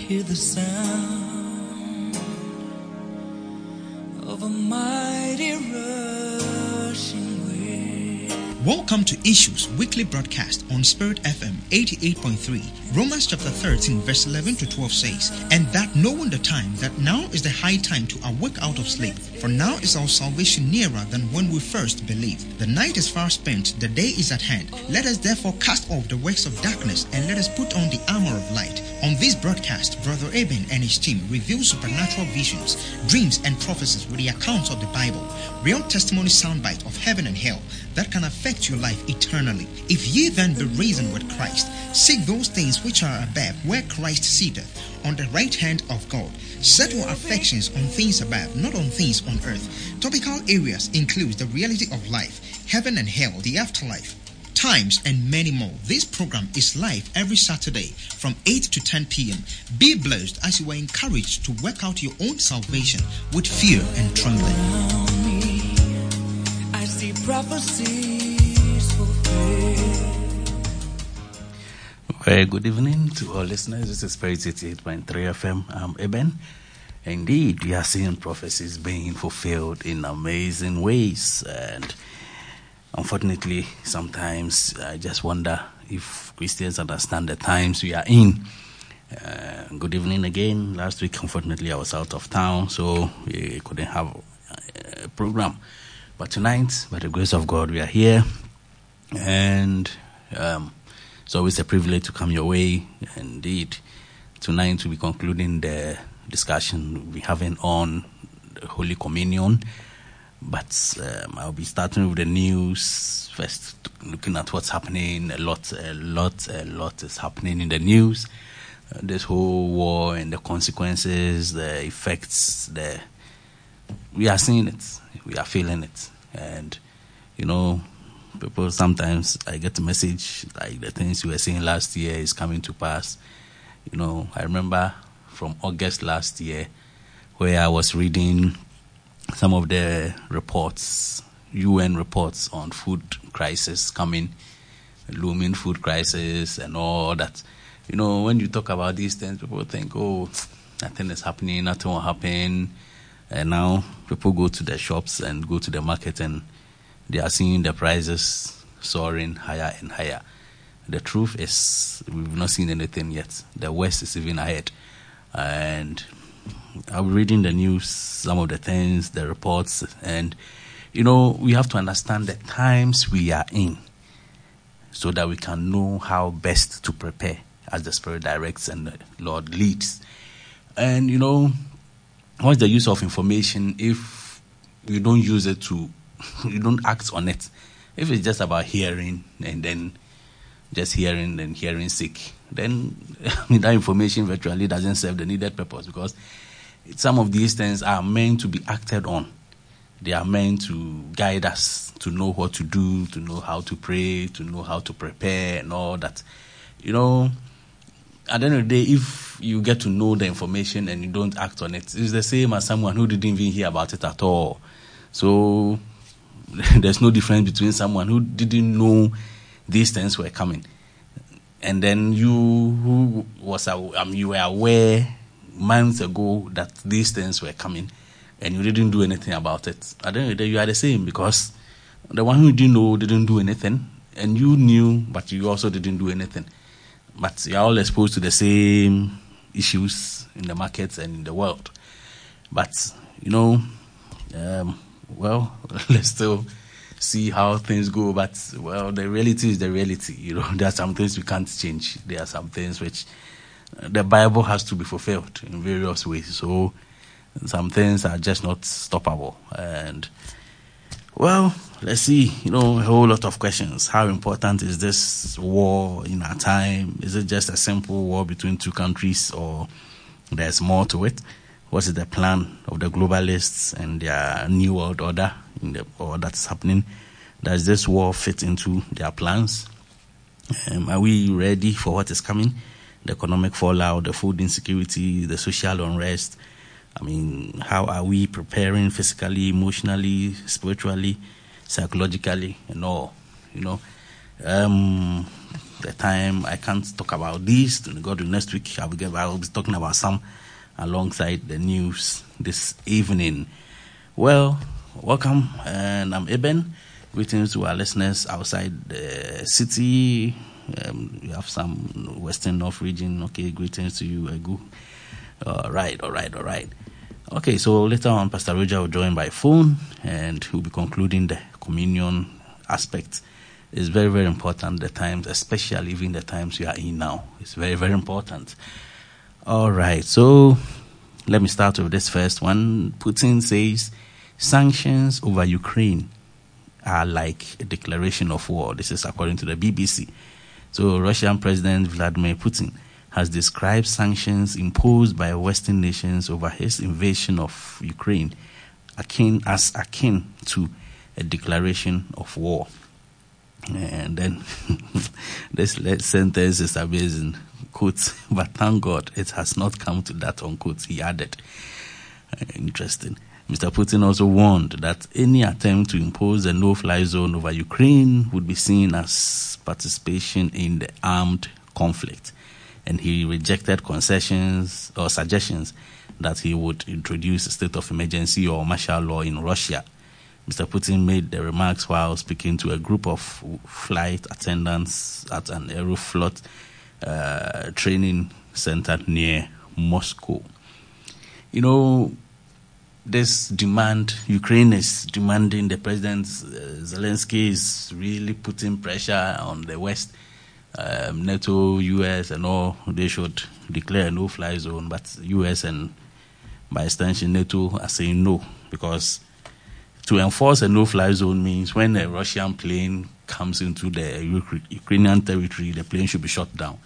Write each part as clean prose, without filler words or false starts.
hear the sound of a mighty rushing wind. Welcome to Issues Weekly Broadcast on Spirit FM 88.3. Romans chapter 13 verse 11 to 12 says, "And that knowing the time, that now is the high time to awake out of sleep. For now is our salvation nearer than when we first believed. The night is far spent, the day is at hand. Let us therefore cast off the works of darkness and let us put on the armor of light." On this broadcast, Brother Eben and his team reveal supernatural visions, dreams, and prophecies with the accounts of the Bible, real testimony soundbite of heaven and hell that can affect your life eternally. If ye then be risen with Christ, seek those things which are above, where Christ sitteth on the right hand of God. Set your affections on things above, not on things on earth. Topical areas include the reality of life, heaven and hell, the afterlife, times, and many more. This program is live every Saturday from 8 to 10 p.m. Be blessed as you are encouraged to work out your own salvation with fear and trembling. Around me, I see prophecies fulfilled. Very good evening to all listeners. This is Spirit 88.3 FM. I'm Eben. Indeed, we are seeing prophecies being fulfilled in amazing ways. And unfortunately, sometimes I just wonder if Christians understand the times we are in. Good evening again. Last week, unfortunately, I was out of town, so we couldn't have a program. But tonight, by the grace of God, we are here. And it's always a privilege to come your way. Indeed, tonight we'll be concluding the discussion we'll be having on the Holy Communion. But I'll be starting with the news first, looking at what's happening. A lot is happening in the news. This whole war and the consequences, the effects, we are seeing it. We are feeling it. And, people, sometimes I get a message like the things you were saying last year is coming to pass. I remember from August last year where I was reading some of the reports, UN reports on food crisis coming, looming food crisis and all that. When you talk about these things, people think, oh, nothing is happening, nothing will happen. And now people go to the shops and go to the market and they are seeing the prices soaring higher and higher. The truth is, we've not seen anything yet. The West is even ahead. And I'm reading the news, some of the things, the reports, and, we have to understand the times we are in so that we can know how best to prepare as the Spirit directs and the Lord leads. And, what's the use of information if you don't use it you don't act on it? If it's just about hearing and then just hearing and hearing sick, then that information virtually doesn't serve the needed purpose, because some of these things are meant to be acted on. They are meant to guide us to know what to do, to know how to pray, to know how to prepare and all that. At the end of the day, if you get to know the information and you don't act on it, it's the same as someone who didn't even hear about it at all. So there's no difference between someone who didn't know these things were coming and then you were aware months ago that these things were coming and you didn't do anything about it. At the end of the day, you are the same, because the one who didn't know didn't do anything, and you knew but you also didn't do anything. But you are all exposed to the same issues in the markets and in the world. But, let's still see how things go. But, the reality is the reality. There are some things we can't change. There are some things which the Bible has to be fulfilled in various ways. So, some things are just not stoppable. And, let's see, a whole lot of questions. How important is this war in our time? Is it just a simple war between two countries, or there's more to it? What is the plan of the globalists and their new world order or that's happening? Does this war fit into their plans? Are we ready for what is coming? The economic fallout, the food insecurity, the social unrest. How are we preparing physically, emotionally, spiritually, psychologically, and all? the time, I can't talk about this. To go to next week, I will be talking about some alongside the news this evening. Well, welcome, and I'm Eben. Greetings to our listeners outside the city. We have some Western North region. Okay, greetings to you, Egu. All right. Okay, so later on, Pastor Roger will join by phone, and he'll be concluding the communion aspect. It's very, very important, the times, especially even the times we are in now. It's very, very important. All right, so let me start with this first one. Putin says sanctions over Ukraine are like a declaration of war. This is according to the BBC. So Russian President Vladimir Putin has described sanctions imposed by Western nations over his invasion of Ukraine akin to a declaration of war. And then this sentence is amazing. Quote, but thank God it has not come to that, unquote, he added. Interesting. Mr. Putin also warned that any attempt to impose a no-fly zone over Ukraine would be seen as participation in the armed conflict. And he rejected concessions or suggestions that he would introduce a state of emergency or martial law in Russia. Mr. Putin made the remarks while speaking to a group of flight attendants at an Aeroflot training center near Moscow. You know, this demand, Ukraine is demanding, the President Zelensky is really putting pressure on the West. NATO, US and all, they should declare a no-fly zone, but US and by extension NATO are saying no, because to enforce a no-fly zone means when a Russian plane comes into the Ukrainian territory, the plane should be shot down.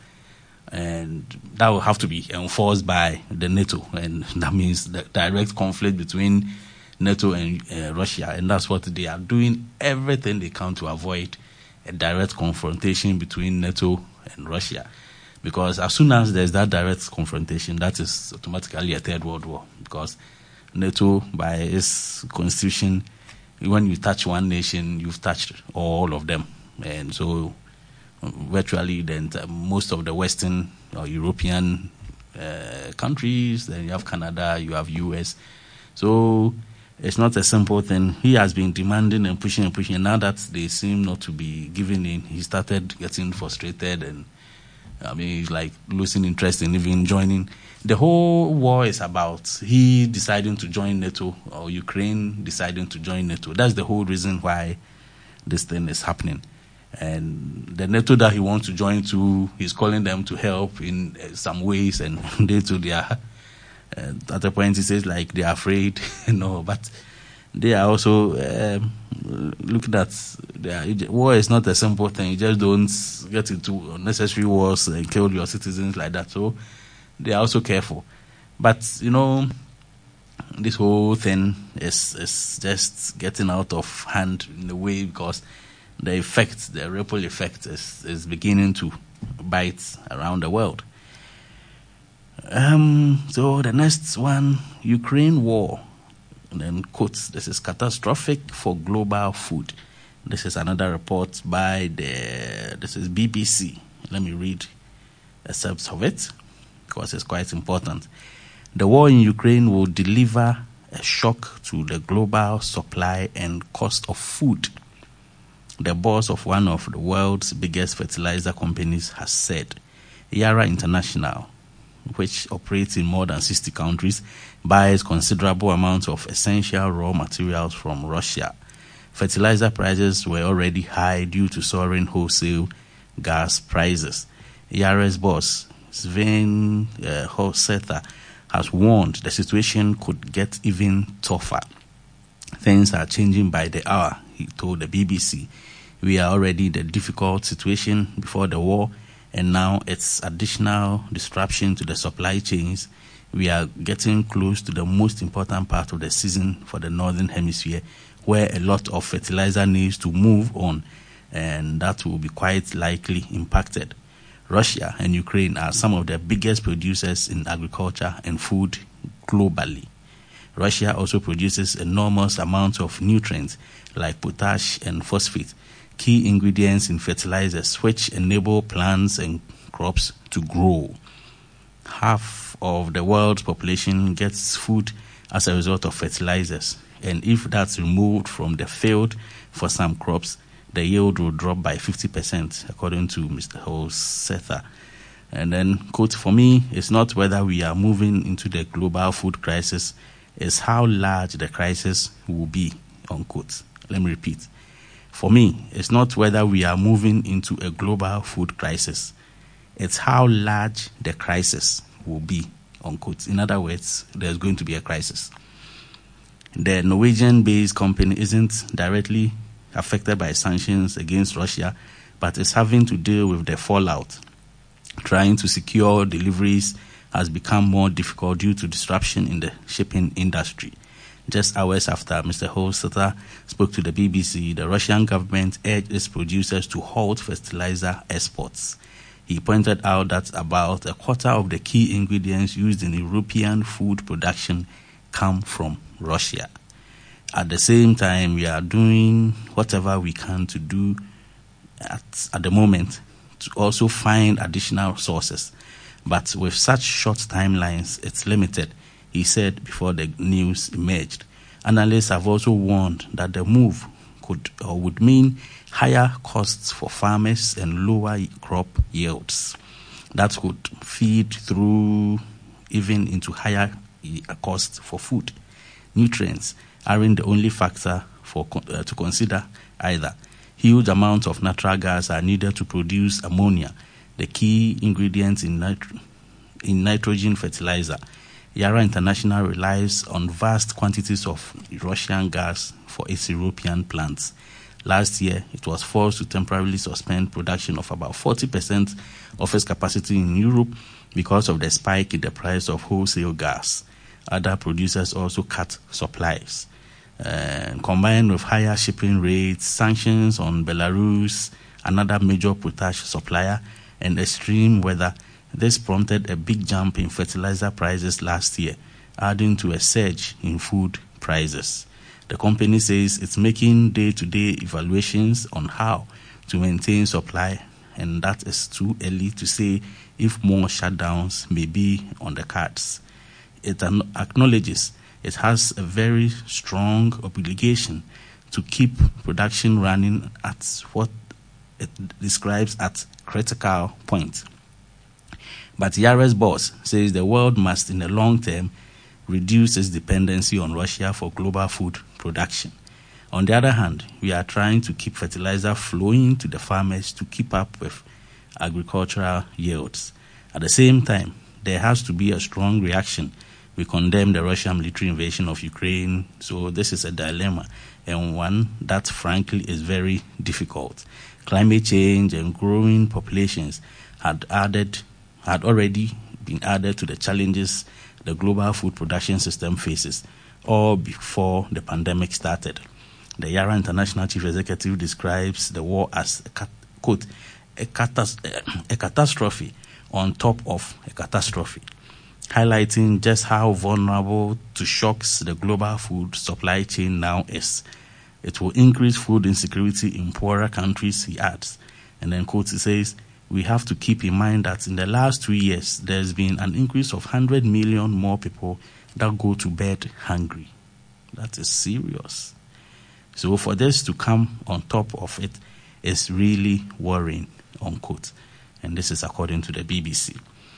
And that will have to be enforced by the NATO, and that means the direct conflict between NATO and Russia, and that's what they are doing, everything they can to avoid a direct confrontation between NATO and Russia. Because as soon as there's that direct confrontation, that is automatically a third world war. Because NATO, by its constitution, when you touch one nation, you've touched all of them. And so virtually then most of the Western or European countries, then you have Canada, you have US. So it's not a simple thing. He has been demanding and pushing. And now that they seem not to be giving in, he started getting frustrated, and he's like losing interest in even joining. The whole war is about he deciding to join NATO or Ukraine deciding to join NATO. That's the whole reason why this thing is happening. And the NATO that he wants to join to, he's calling them to help in some ways, and they too, they are. At a point, he says like they are afraid, but they are also looking at war is not a simple thing. You just don't get into unnecessary wars and kill your citizens like that. So they are also careful. But this whole thing is just getting out of hand in a way, because the ripple effect is beginning to bite around the world. So the next one, Ukraine war, and then quotes, this is catastrophic for global food. This is another report by this is BBC. Let me read excerpts of it, because it's quite important. The war in Ukraine will deliver a shock to the global supply and cost of food. The boss of one of the world's biggest fertilizer companies has said. Yara International, which operates in more than 60 countries, buys considerable amounts of essential raw materials from Russia. Fertilizer prices were already high due to soaring wholesale gas prices. Yara's boss, Sven Hosetha, has warned the situation could get even tougher. Things are changing by the hour, he told the BBC. We are already in a difficult situation before the war, and now it's additional disruption to the supply chains. We are getting close to the most important part of the season for the Northern Hemisphere, where a lot of fertilizer needs to move on, and that will be quite likely impacted. Russia and Ukraine are some of the biggest producers in agriculture and food globally. Russia also produces enormous amounts of nutrients like potash and phosphate, key ingredients in fertilizers which enable plants and crops to grow. Half of the world's population gets food as a result of fertilizers, and if that's removed from the field for some crops, the yield will drop by 50%, according to Mr. Holsether. And then, quote, for me, it's not whether we are moving into the global food crisis, it's how large the crisis will be, unquote. Let me repeat. For me, it's not whether we are moving into a global food crisis, it's how large the crisis will be, unquote. In other words, there's going to be a crisis. The Norwegian-based company isn't directly affected by sanctions against Russia, but is having to deal with the fallout. Trying to secure deliveries has become more difficult due to disruption in the shipping industry. Just hours after Mr. Holsether spoke to the BBC, the Russian government urged its producers to halt fertilizer exports. He pointed out that about a quarter of the key ingredients used in European food production come from Russia. At the same time, we are doing whatever we can to do at the moment to also find additional sources. But with such short timelines, it's limited, he said before the news emerged. Analysts have also warned that the move would mean higher costs for farmers and lower crop yields. That could feed through even into higher costs for food. Nutrients aren't the only factor to consider either. Huge amounts of natural gas are needed to produce ammonia, the key ingredient in nitrogen fertilizer. Yara International relies on vast quantities of Russian gas for its European plants. Last year, it was forced to temporarily suspend production of about 40% of its capacity in Europe because of the spike in the price of wholesale gas. Other producers also cut supplies. Combined with higher shipping rates, sanctions on Belarus, another major potash supplier, and extreme weather, this prompted a big jump in fertilizer prices last year, adding to a surge in food prices. The company says it's making day-to-day evaluations on how to maintain supply, and that is too early to say if more shutdowns may be on the cards. It acknowledges it has a very strong obligation to keep production running at what it describes as critical point. But Yara's boss says the world must, in the long term, reduce its dependency on Russia for global food production. On the other hand, we are trying to keep fertilizer flowing to the farmers to keep up with agricultural yields. At the same time, there has to be a strong reaction. We condemn the Russian military invasion of Ukraine, so this is a dilemma, and one that frankly is very difficult. Climate change and growing populations had already been added to the challenges the global food production system faces, all before the pandemic started. The Yara International Chief Executive describes the war as quote, a catastrophe on top of a catastrophe, highlighting just how vulnerable to shocks the global food supply chain now is. It will increase food insecurity in poorer countries, he adds. And then, quote, he says, we have to keep in mind that in the last 2 years, there's been an increase of 100 million more people that go to bed hungry. That is serious. So for this to come on top of it is really worrying, unquote. And this is according to the BBC.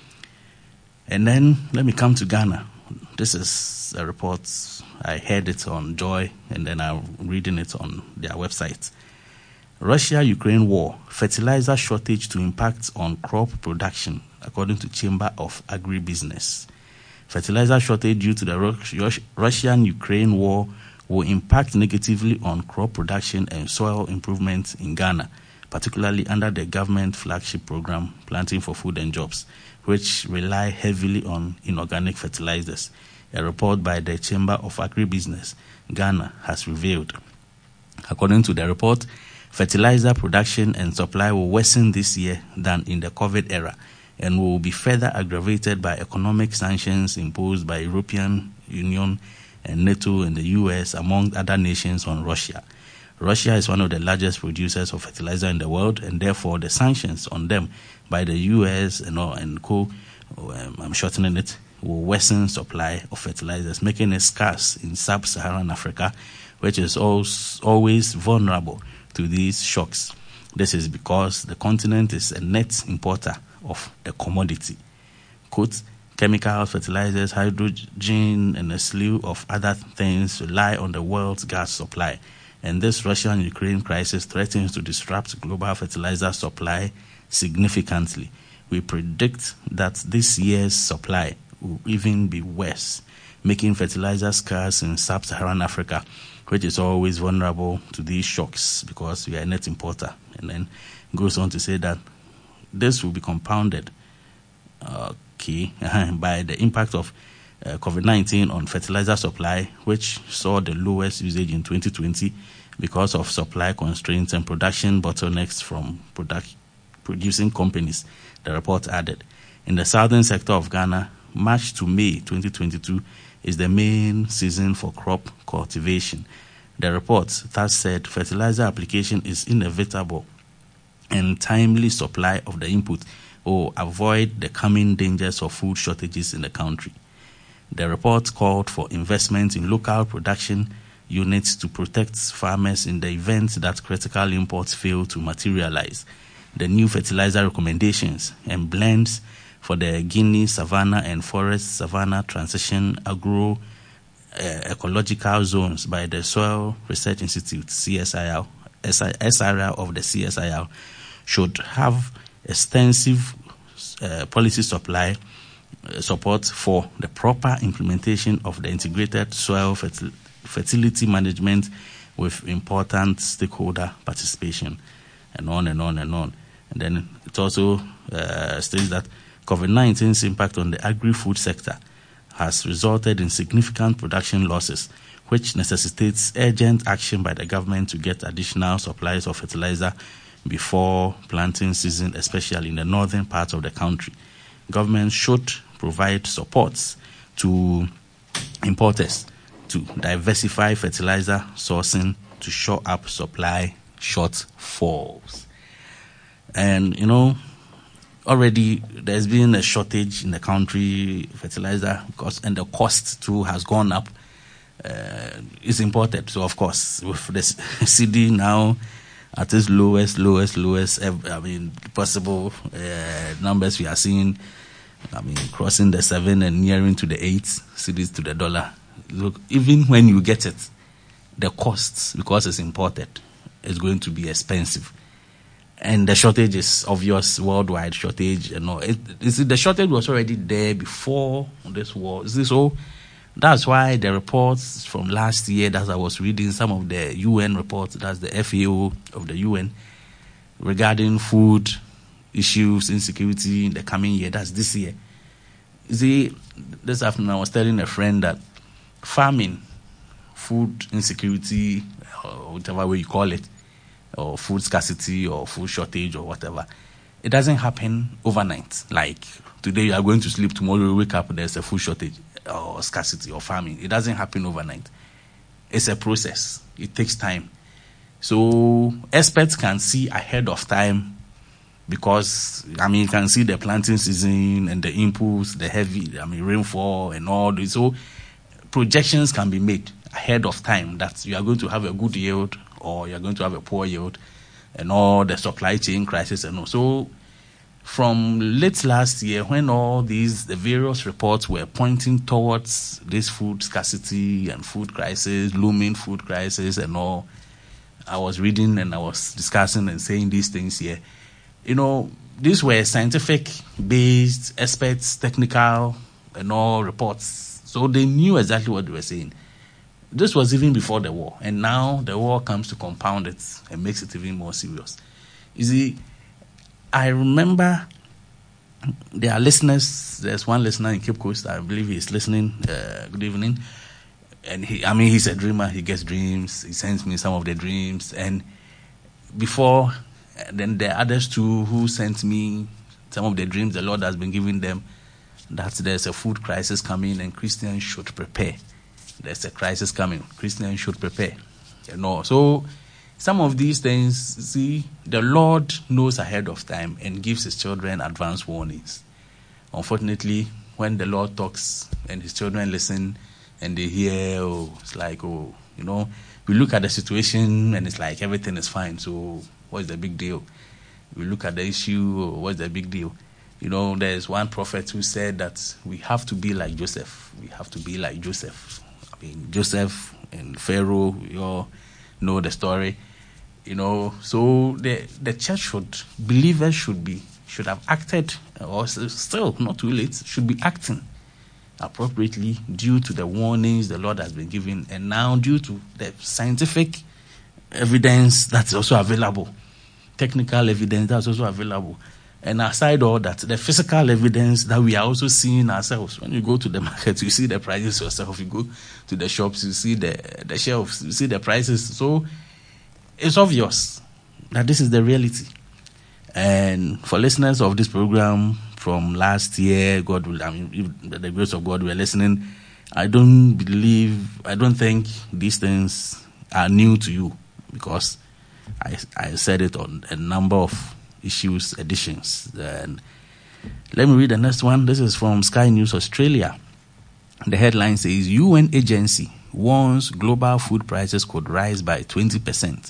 And then let me come to Ghana. This is a report. I heard it on Joy, and then I'm reading it on their website. Russia-Ukraine war, fertilizer shortage to impact on crop production, according to Chamber of Agribusiness. Fertilizer shortage due to the Russian-Ukraine war will impact negatively on crop production and soil improvement in Ghana, particularly under the government flagship program, Planting for Food and Jobs, which rely heavily on inorganic fertilizers. A report by the Chamber of Agribusiness, Ghana, has revealed. According to the report, fertilizer production and supply will worsen this year than in the COVID era and will be further aggravated by economic sanctions imposed by European Union and NATO and the US, among other nations, on Russia. Russia is one of the largest producers of fertilizer in the world, and therefore the sanctions on them by the U.S. and co, I'm shortening it, will worsen supply of fertilizers, making it scarce in sub-Saharan Africa, which is always vulnerable to these shocks. This is because the continent is a net importer of the commodity. Quote, chemicals, fertilizers, hydrogen, and a slew of other things rely on the world's gas supply. And this Russian-Ukraine crisis threatens to disrupt global fertilizer supply significantly. We predict that this year's supply will even be worse, making fertilizer scarce in sub-Saharan Africa, which is always vulnerable to these shocks because we are a net importer. And then goes on to say that this will be compounded by the impact of COVID-19 on fertilizer supply, which saw the lowest usage in 2020 because of supply constraints and production bottlenecks from producing companies, the report added. In the southern sector of Ghana, March to May 2022 is the main season for crop cultivation. The report thus said fertilizer application is inevitable and timely supply of the input will avoid the coming dangers of food shortages in the country. The report called for investment in local production units to protect farmers in the event that critical imports fail to materialize. The new fertilizer recommendations and blends for the Guinea Savannah and Forest Savannah Transition Ecological Zones by the Soil Research Institute, SRI of the CSIR, should have extensive policy support for the proper implementation of the integrated soil fertility management with important stakeholder participation, and on and on and on. And then it also states that COVID-19's impact on the agri-food sector has resulted in significant production losses, which necessitates urgent action by the government to get additional supplies of fertilizer before planting season, especially in the northern parts of the country. Government should provide supports to importers to diversify fertilizer sourcing to shore up supply shortfalls. And, already there's been a shortage in the country, fertilizer, and the cost too has gone up. It's imported. So, of course, with the CD now at its lowest, possible numbers we are seeing, crossing the 7 and nearing to the 8 cedis to the dollar. Look, even when you get it, the costs, because it's imported, is going to be expensive. And the shortage is obvious, worldwide shortage. The shortage was already there before this war. So that's why the reports from last year that I was reading, some of the UN reports, that's the FAO of the UN, regarding food issues, insecurity in the coming year, that's this year. See, this afternoon I was telling a friend that famine, food insecurity, or whatever way you call it, or food scarcity or food shortage or whatever, it doesn't happen overnight. Like today you are going to sleep, tomorrow you wake up, there's a food shortage or scarcity or famine. It doesn't happen overnight. It's a process. It takes time. So experts can see ahead of time because, you can see the planting season and the inputs, the heavy, rainfall and all this. So projections can be made ahead of time that you are going to have a good yield or you're going to have a poor yield and all the supply chain crisis and all. So from late last year, when all the various reports were pointing towards this food scarcity and food crisis, looming food crisis and all, I was reading and I was discussing and saying these things here. These were scientific-based, experts, technical and all reports. So they knew exactly what they were saying. This was even before the war, and now the war comes to compound it and makes it even more serious. You see, I remember there are listeners. There's one listener in Cape Coast. I believe he's listening. Good evening. And he's a dreamer. He gets dreams. He sends me some of the dreams. And before, then there are others too who sent me some of the dreams the Lord has been giving them, that there's a food crisis coming and Christians should prepare. There's a crisis coming. Christians should prepare. So some of these things, see, the Lord knows ahead of time and gives his children advance warnings. Unfortunately, when the Lord talks and his children listen and they hear, it's like, we look at the situation and it's like everything is fine. So what's the big deal? We look at the issue, what's the big deal? There's one prophet who said that we have to be like Joseph. We have to be like Joseph. I mean, Joseph and Pharaoh, we all know the story. So the church believers should have acted, or still not too late, should be acting appropriately due to the warnings the Lord has been giving, and now due to the scientific evidence that's also available, technical evidence that's also available. And aside all that, the physical evidence that we are also seeing ourselves. When you go to the market, you see the prices yourself. You go to the shops, you see the shelves, you see the prices. So it's obvious that this is the reality. And for listeners of this program from last year, if the grace of God we're listening, I don't think these things are new to you, because I said it on a number of editions. And let me read the next one. This is from Sky News Australia. The headline says, UN agency warns global food prices could rise by 20%.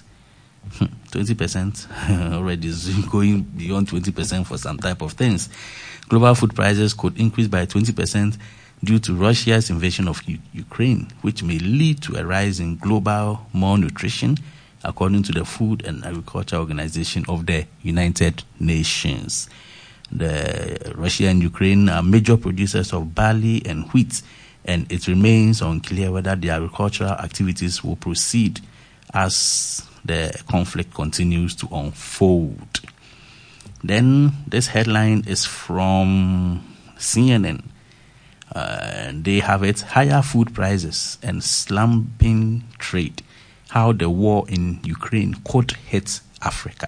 20% already is going beyond 20% for some type of things. Global food prices could increase by 20% due to Russia's invasion of Ukraine, which may lead to a rise in global malnutrition, according to the Food and Agriculture Organization of the United Nations. Russia and Ukraine are major producers of barley and wheat, and it remains unclear whether the agricultural activities will proceed as the conflict continues to unfold. Then this headline is from CNN. They have it, higher food prices and slumping trade. How the war in Ukraine could hit Africa.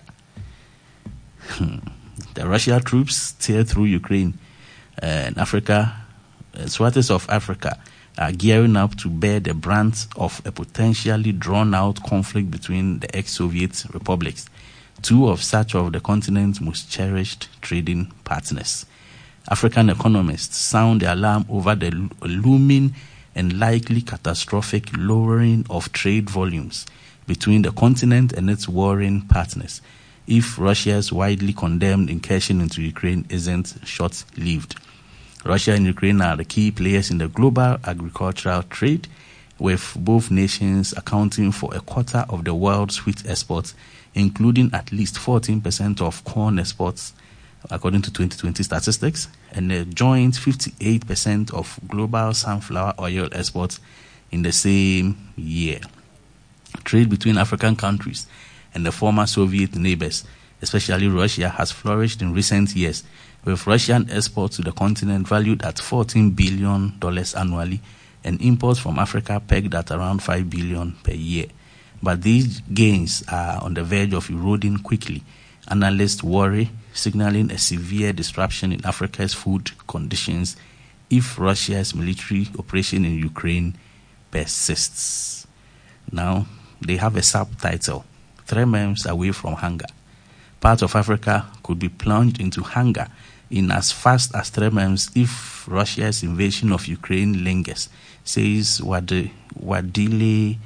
The Russian troops tear through Ukraine, and Africa, swathes of Africa are gearing up to bear the brunt of a potentially drawn-out conflict between the ex-Soviet republics, two of the continent's most cherished trading partners. African economists sound the alarm over the looming and likely catastrophic lowering of trade volumes between the continent and its warring partners if Russia's widely condemned incursion into Ukraine isn't short-lived. Russia and Ukraine are the key players in the global agricultural trade, with both nations accounting for a quarter of the world's wheat exports, including at least 14% of corn exports, according to 2020 statistics, and a joint 58% of global sunflower oil exports in the same year. Trade between African countries and the former Soviet neighbors, especially Russia, has flourished in recent years, with Russian exports to the continent valued at $14 billion annually and imports from Africa pegged at around $5 billion per year. But these gains are on the verge of eroding quickly. Analysts worry, signaling a severe disruption in Africa's food conditions if Russia's military operation in Ukraine persists. Now, they have a subtitle, 3 months away from hunger. Parts of Africa could be plunged into hunger in as fast as 3 months if Russia's invasion of Ukraine lingers, says Wadile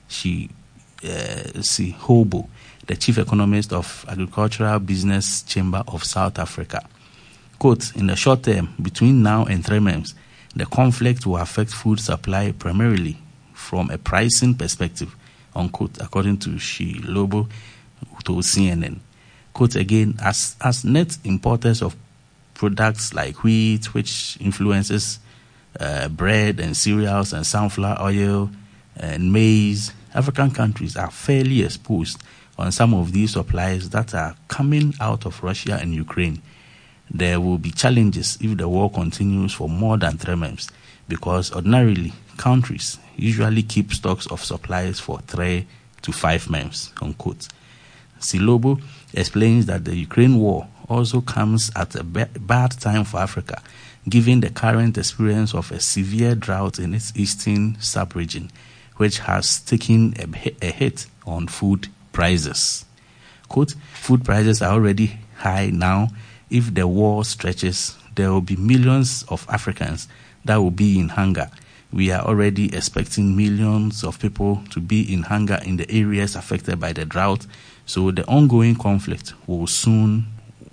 Sihobo, the chief economist of Agricultural Business Chamber of South Africa. Quote, in the short term, between now and 3 months, the conflict will affect food supply primarily from a pricing perspective, unquote, according to Shilobo to CNN. Quote again, as net importers of products like wheat, which influences bread and cereals and sunflower oil and maize, African countries are fairly exposed on some of these supplies that are coming out of Russia and Ukraine. There will be challenges if the war continues for more than 3 months, because ordinarily countries usually keep stocks of supplies for 3 to 5 months, unquote. Silobo explains that the Ukraine war also comes at a bad time for Africa, given the current experience of a severe drought in its eastern sub-region, which has taken a hit on food prices. Quote, food prices are already high now. If the war stretches, there will be millions of Africans that will be in hunger. We are already expecting millions of people to be in hunger in the areas affected by the drought. So the ongoing conflict will soon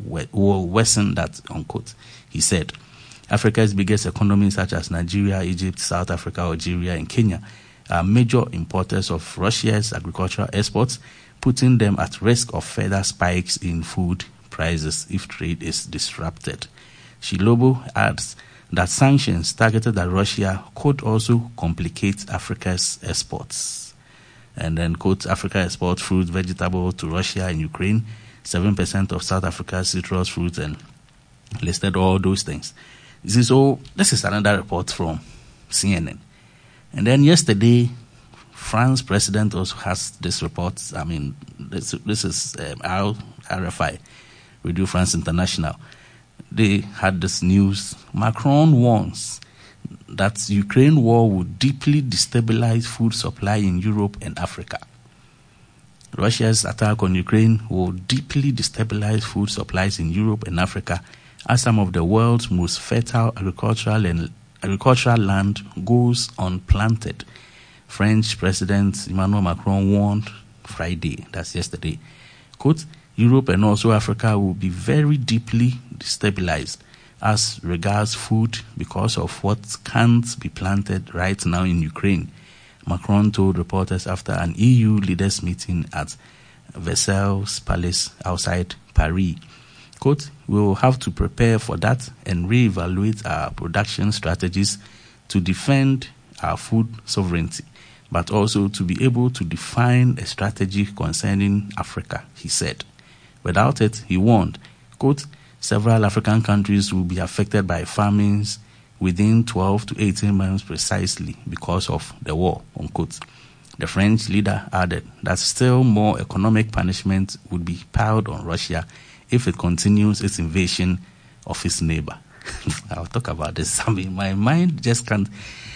worsen that, unquote, he said. Africa's biggest economies such as Nigeria, Egypt, South Africa, Algeria, and Kenya are major importers of Russia's agricultural exports, putting them at risk of further spikes in food prices if trade is disrupted. Shilobo adds that sanctions targeted at Russia could also complicate Africa's exports. And then, quote, Africa exports fruit, vegetables to Russia and Ukraine, 7% of South Africa's citrus fruits, and listed all those things. This is another report from CNN. And then yesterday, France president also has this report. I mean, this is RFI, Radio France International. They had this news. Macron warns that Ukraine war would deeply destabilize food supply in Europe and Africa. Russia's attack on Ukraine will deeply destabilize food supplies in Europe and Africa as some of the world's most fertile agricultural land goes unplanted. French President Emmanuel Macron warned Friday, that's yesterday, quote, Europe and also Africa will be very deeply destabilized as regards food because of what can't be planted right now in Ukraine, Macron told reporters after an EU leaders meeting at Versailles Palace outside Paris. Quote, we will have to prepare for that and reevaluate our production strategies to defend our food sovereignty, but also to be able to define a strategy concerning Africa, he said. Without it, he warned, quote, several African countries will be affected by famines within 12 to 18 months precisely because of the war, unquote. The French leader added that still more economic punishment would be piled on Russia if it continues its invasion of its neighbor. I'll talk about this. I mean, my mind just can't.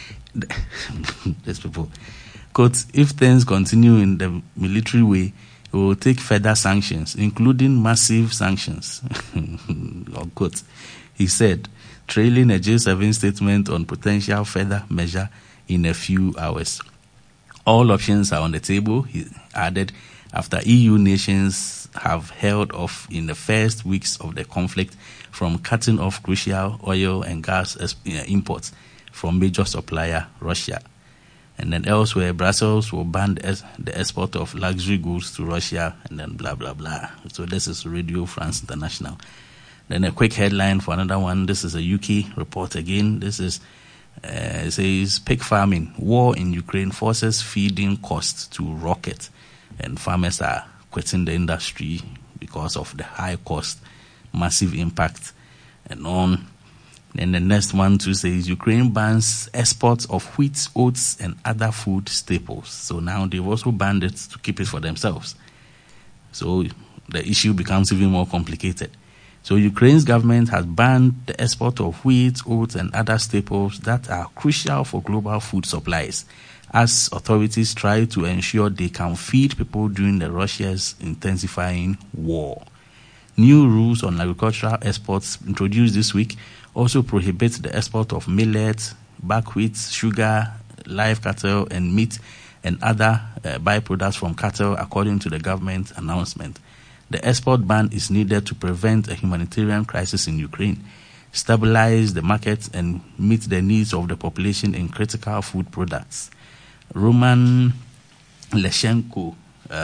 These people. Quote, if things continue in the military way, it will take further sanctions, including massive sanctions. Unquote. He said, trailing a G7 statement on potential further measure in a few hours. All options are on the table, he added, after EU nations have held off in the first weeks of the conflict from cutting off crucial oil and gas imports from major supplier Russia. And then elsewhere, Brussels will ban the export of luxury goods to Russia, and then blah, blah, blah. So this is Radio France International. Then a quick headline for another one. This is a UK report again. This is, it says, pig farming. War in Ukraine forces feeding costs to rocket. And farmers are quitting the industry because of the high cost, massive impact, and on. Then the next one too says Ukraine bans exports of wheat, oats, and other food staples. So now they've also banned it to keep it for themselves. So the issue becomes even more complicated. So Ukraine's government has banned the export of wheat, oats, and other staples that are crucial for global food supplies, as authorities try to ensure they can feed people during the Russia's intensifying war. New rules on agricultural exports introduced this week also prohibit the export of millet, buckwheat, sugar, live cattle, and meat, and other byproducts from cattle, according to the government announcement. The export ban is needed to prevent a humanitarian crisis in Ukraine, stabilize the market, and meet the needs of the population in critical food products. Roman Leshenko,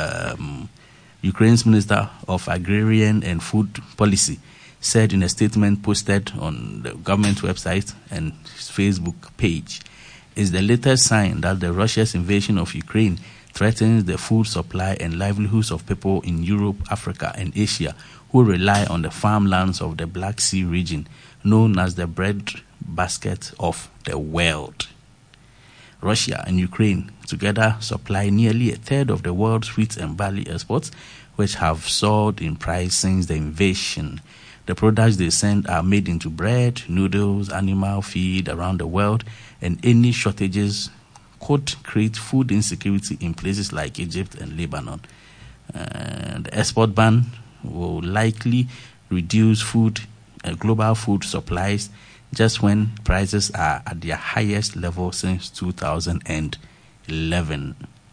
Ukraine's Minister of Agrarian and Food Policy, said in a statement posted on the government website and his Facebook page, is the latest sign that the Russia's invasion of Ukraine threatens the food supply and livelihoods of people in Europe, Africa, and Asia who rely on the farmlands of the Black Sea region, known as the breadbasket of the world. Russia and Ukraine together supply nearly a third of the world's wheat and barley exports, which have soared in price since the invasion. The products they send are made into bread, noodles, animal feed around the world, and any shortages could create food insecurity in places like Egypt and Lebanon. The export ban will likely reduce global food supplies just when prices are at their highest level since 2011.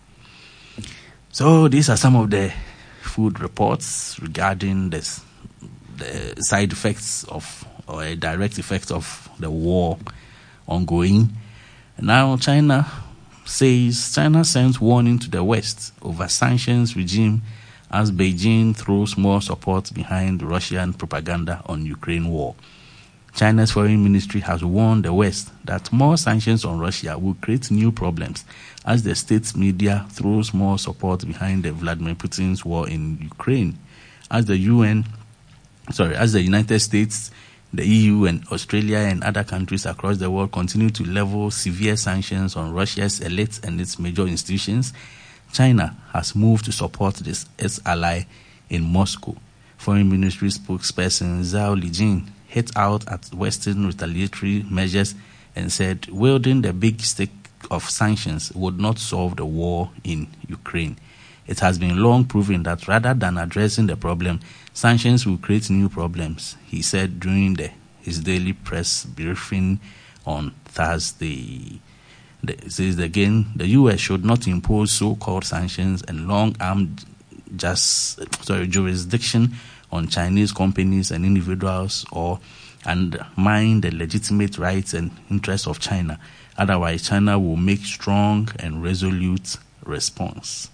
So these are some of the food reports regarding the side effects or a direct effect of the war ongoing. Now China sends warning to the West over sanctions regime as Beijing throws more support behind Russian propaganda on Ukraine war. China's foreign ministry has warned the West that more sanctions on Russia will create new problems as the state's media throws more support behind the Vladimir Putin's war in Ukraine. As the United States, the EU and Australia and other countries across the world continue to level severe sanctions on Russia's elite and its major institutions, China has moved to support its ally in Moscow. Foreign Ministry spokesperson Zhao Lijing hit out at Western retaliatory measures and said wielding the big stick of sanctions would not solve the war in Ukraine. It has been long proven that rather than addressing the problem, sanctions will create new problems, he said during his daily press briefing on Thursday. It says again, the U.S. should not impose so-called sanctions and long-arm jurisdiction on Chinese companies and individuals or undermine the legitimate rights and interests of China. Otherwise, China will make strong and resolute response.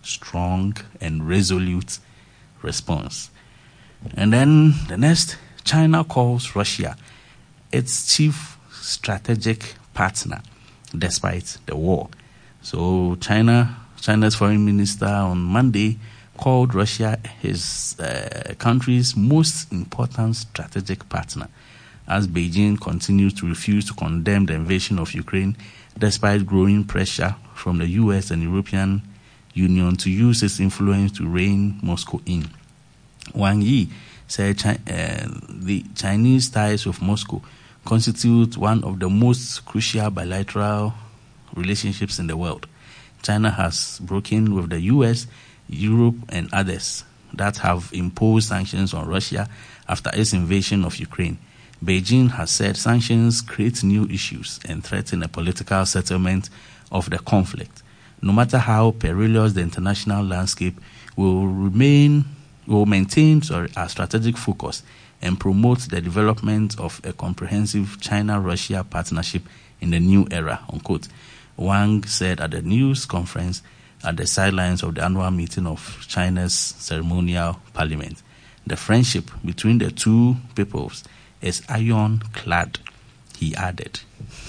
And then the next, China calls Russia its chief strategic partner despite the war. So China's foreign minister on Monday called Russia his country's most important strategic partner as Beijing continues to refuse to condemn the invasion of Ukraine despite growing pressure from the US and European Union to use its influence to rein Moscow in. Wang Yi said the Chinese ties with Moscow constitute one of the most crucial bilateral relationships in the world. China has broken with the US, Europe, and others that have imposed sanctions on Russia after its invasion of Ukraine. Beijing has said sanctions create new issues and threaten a political settlement of the conflict. No matter how perilous the international landscape, will maintain our strategic focus and promote the development of a comprehensive China-Russia partnership in the new era, unquote. Wang said at the news conference at the sidelines of the annual meeting of China's ceremonial parliament. The friendship between the two peoples is ironclad, he added.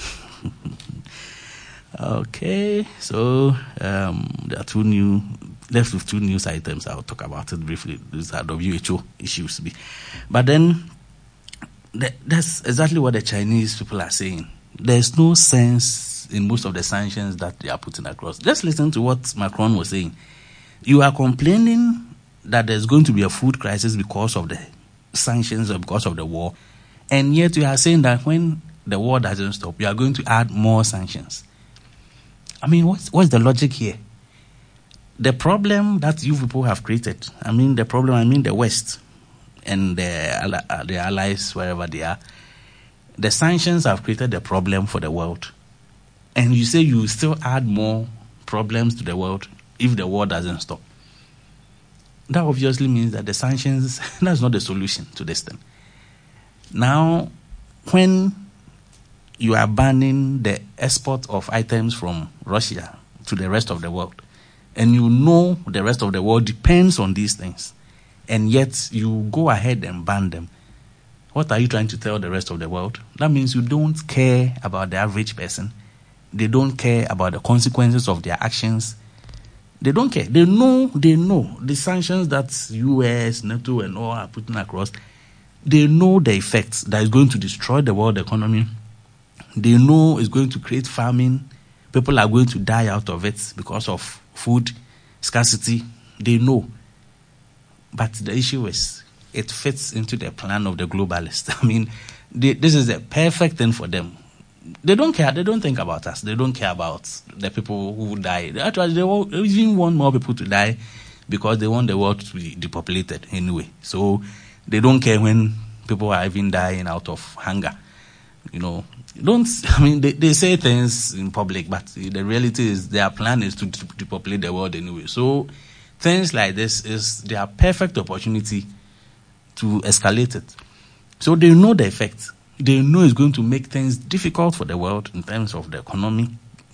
Okay, so there are two news items. I'll talk about it briefly. These are WHO issues. But then, that's exactly what the Chinese people are saying. There's no sense in most of the sanctions that they are putting across. Just listen to what Macron was saying. You are complaining that there's going to be a food crisis because of the sanctions or because of the war, and yet you are saying that when the war doesn't stop, you are going to add more sanctions. I mean, what's the logic here? The problem that you people have created, the West and the allies, wherever they are, the sanctions have created a problem for the world. And you say you still add more problems to the world if the war doesn't stop. That obviously means that the sanctions, that's not the solution to this thing. Now, when you are banning the export of items from Russia to the rest of the world, and you know the rest of the world depends on these things, and yet you go ahead and ban them, what are you trying to tell the rest of the world? That means you don't care about the average person. They don't care about the consequences of their actions. They don't care. They know the sanctions that US, NATO, and all are putting across. They know the effects that is going to destroy the world economy. They know it's going to create famine. People are going to die out of it because of food scarcity. They know. But the issue is, it fits into the plan of the globalists. I mean, this is the perfect thing for them. They don't care. They don't think about us. They don't care about the people who die. Actually, they even want more people to die because they want the world to be depopulated anyway. So they don't care when people are even dying out of hunger. They say things in public, but the reality is their plan is to depopulate the world anyway. So things like this is their perfect opportunity to escalate it. So they know the effect. They know it's going to make things difficult for the world in terms of the economy.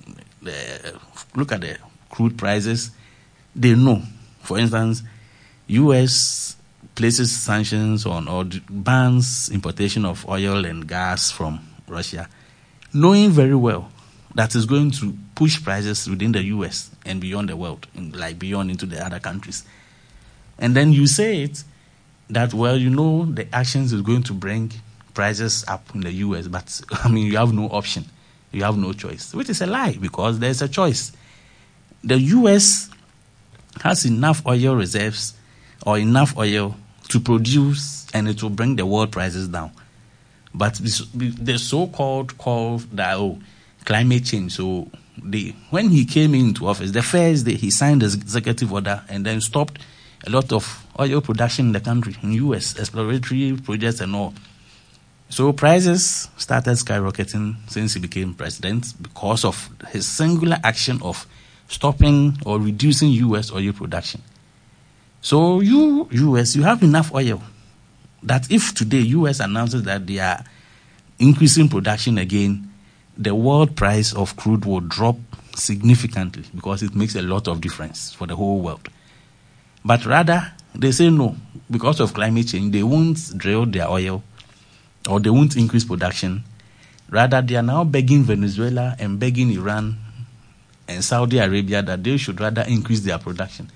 Look at the crude prices. They know, for instance, U.S. places sanctions on or bans importation of oil and gas from Russia, knowing very well that is going to push prices within the U.S. and beyond the world, like beyond into the other countries. And then you say it that, the actions is going to bring prices up in the U.S., but, you have no option. You have no choice, which is a lie because there's a choice. The U.S. has enough oil reserves or enough oil to produce, and it will bring the world prices down. But the so-called climate change. So when he came into office, the first day he signed the executive order and then stopped a lot of oil production in the country, in U.S., exploratory projects and all. So prices started skyrocketing since he became president because of his singular action of stopping or reducing U.S. oil production. So U.S., you have enough oil that if today U.S. announces that they are increasing production again, the world price of crude will drop significantly because it makes a lot of difference for the whole world. But rather, they say no, because of climate change, they won't drill their oil or they won't increase production. Rather, they are now begging Venezuela and begging Iran and Saudi Arabia that they should rather increase their production.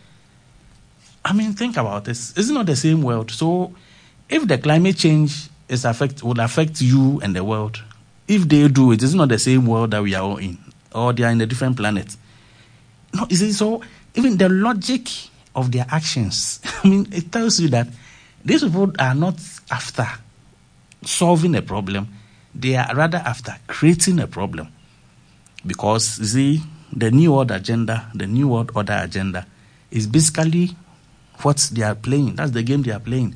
Think about this. It's not the same world. So if the climate change would affect you and the world, if they do it's not the same world that we are all in, or they are in a different planet. No, is it so? Even the logic of their actions, it tells you that these people are not after solving a problem. They are rather after creating a problem. Because, you see, the New World Order agenda is basically what they are playing. That's the game they are playing.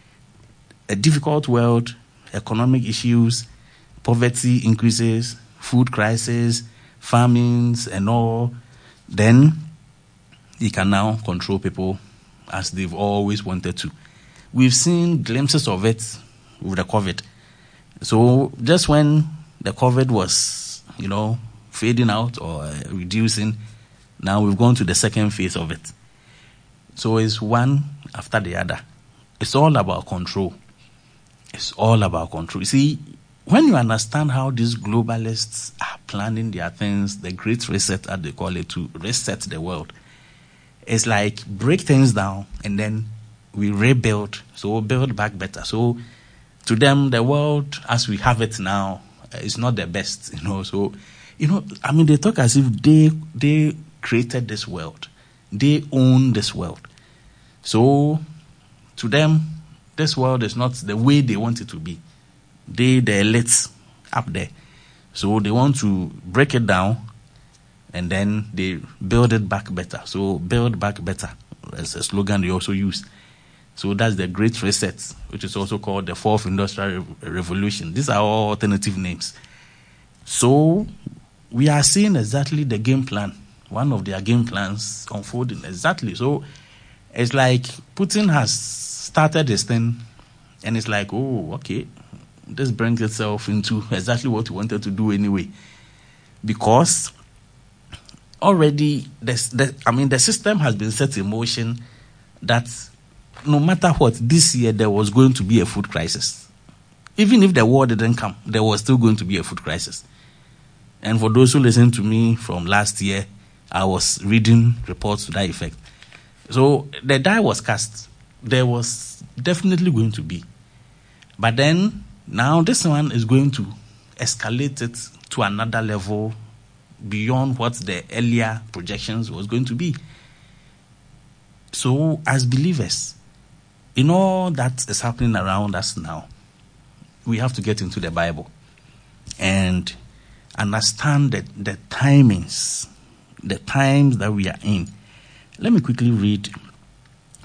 A difficult world, economic issues, poverty increases, food crisis, famines and all. Then he can now control people as they've always wanted to. We've seen glimpses of it with the COVID. So just when the COVID was, fading out or reducing, now we've gone to the second phase of it. So it's one after the other. It's all about control. It's all about control. You see, when you understand how these globalists are planning their things, the Great Reset, as they call it, to reset the world, it's like break things down and then we rebuild, so we'll build back better. So to them, the world as we have it now is not the best, So, they talk as if they created this world. They own this world. So to them, this world is not the way they want it to be. The elites up there. So they want to break it down and then they build it back better. So build back better. That's a slogan they also use. So that's the Great Reset, which is also called the Fourth Industrial Revolution. These are all alternative names. So we are seeing exactly the game plan, one of their game plans unfolding exactly. So it's like Putin has started this thing and it's like, oh, okay, this brings itself into exactly what we wanted to do anyway. Because already the system has been set in motion that no matter what, this year there was going to be a food crisis. Even if the war didn't come, there was still going to be a food crisis. And for those who listened to me from last year, I was reading reports to that effect. So the die was cast. There was definitely going to be. But then, now this one is going to escalate it to another level beyond what the earlier projections was going to be. So, as believers, in all that is happening around us now, we have to get into the Bible and understand the timings, the times that we are in. Let me quickly read